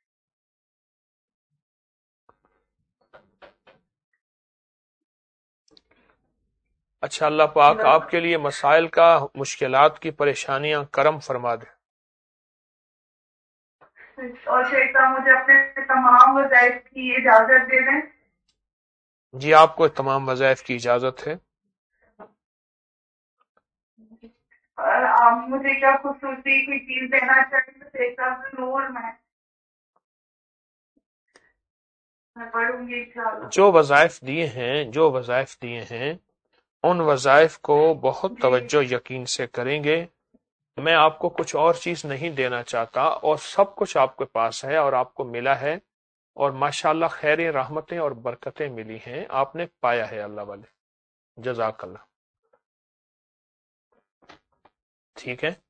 اچھا، اللہ پاک آپ کے لیے مسائل کا، مشکلات کی پریشانیاں کرم فرما دے. اور شیخ صاحب مجھے اپنے تمام وظائف کی اجازت دے دیں. جی آپ کو تمام وظائف کی اجازت ہے. اور آپ مجھے کیا خصوصی کوئی چیز دینا چاہیں تو شیخ صاحب ضرور میں پڑھوں گی انشاءاللہ. جو وظائف دیے ہیں ان وظائف کو بہت توجہ یقین سے کریں گے. میں آپ کو کچھ اور چیز نہیں دینا چاہتا، اور سب کچھ آپ کے پاس ہے اور آپ کو ملا ہے، اور ماشاءاللہ خیریں، رحمتیں اور برکتیں ملی ہیں، آپ نے پایا ہے اللہ والے. جزاک اللہ. ٹھیک ہے،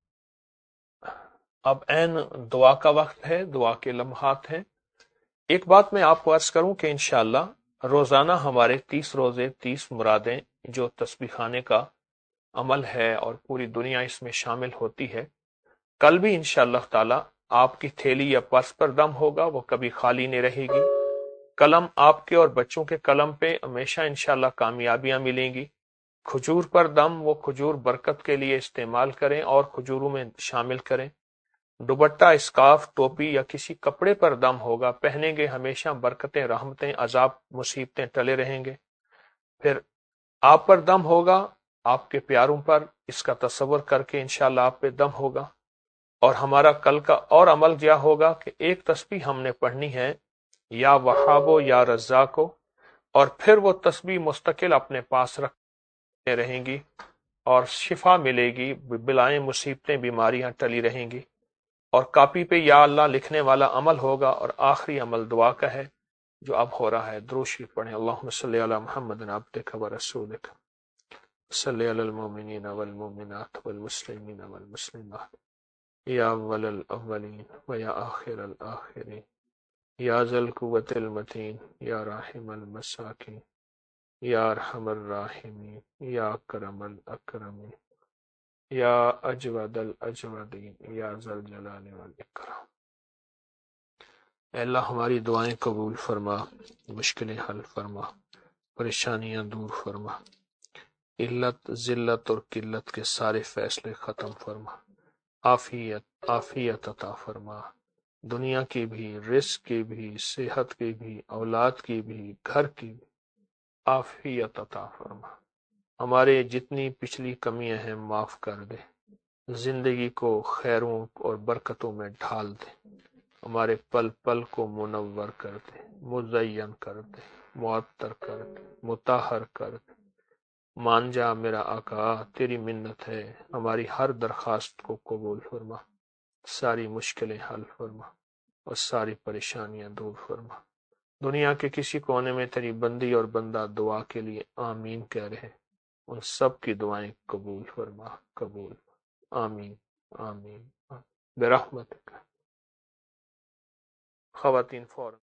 اب عین دعا کا وقت ہے، دعا کے لمحات ہیں. ایک بات میں آپ کو عرض کروں کہ انشاءاللہ روزانہ ہمارے 30 روزے 30 مرادیں جو تسبیح خانے کا عمل ہے اور پوری دنیا اس میں شامل ہوتی ہے. کل بھی انشاءاللہ تعالی آپ کی تھیلی یا پرس پر دم ہوگا، وہ کبھی خالی نہیں رہے گی. قلم آپ کے اور بچوں کے قلم پہ ہمیشہ انشاءاللہ کامیابیاں ملیں گی. کھجور پر دم، وہ کھجور برکت کے لیے استعمال کریں اور کھجوروں میں شامل کریں. دوپٹہ، اسکارف، ٹوپی یا کسی کپڑے پر دم ہوگا، پہنیں گے، ہمیشہ برکتیں، رحمتیں، عذاب، مصیبتیں ٹلے رہیں گے. پھر آپ پر دم ہوگا، آپ کے پیاروں پر، اس کا تصور کر کے انشاءاللہ آپ پہ دم ہوگا. اور ہمارا کل کا اور عمل کیا ہوگا کہ ایک تسبیح ہم نے پڑھنی ہے، یا وہابو یا رزاقو، اور پھر وہ تسبیح مستقل اپنے پاس رکھتے رہیں گی اور شفا ملے گی، بلائیں، مصیبتیں، بیماریاں ٹلی رہیں گی. اور کاپی پہ یا اللہ لکھنے والا عمل ہوگا. اور آخری عمل دعا کا ہے جو اب ہو رہا ہے. درود شریف پڑھیں. اللہم صلی علی محمد عبدک ورسولک، صلی علی المؤمنین والمؤمنات والمسلمین والمسلمات، یا اول الاولین و یا آخر الاخرین، یا ذا القوة المتین، یا راحم المساکین، یا ارحم الراحمین، یا اکرم الاکرمین، یا اجود الاجودین، یا ذا الجلال والاکرام. اے اللہ ہماری دعائیں قبول فرما، مشکلیں حل فرما، پریشانیاں دور فرما، علت، ذلت اور قلت کے سارے فیصلے ختم فرما، عافیت عطا فرما، دنیا کی بھی، رزق کی بھی، صحت کی بھی، اولاد کی بھی، گھر کی بھی عافیت عطا فرما. ہمارے جتنی پچھلی کمیاں ہیں معاف کر دے، زندگی کو خیروں اور برکتوں میں ڈھال دے، ہمارے پل پل کو منور کر دے، مزین کر دے، معطر کر دے، مطہر کر دے. مان جا میرا آقا، تیری منت ہے، ہماری ہر درخواست کو قبول فرما، ساری مشکلیں حل فرما اور ساری پریشانیاں دور فرما. دنیا کے کسی کونے میں تیری بندی اور بندہ دعا کے لیے آمین کہہ رہے، ان سب کی دعائیں قبول فرما، قبول. آمین آمین برحمتک. خواتین فوراً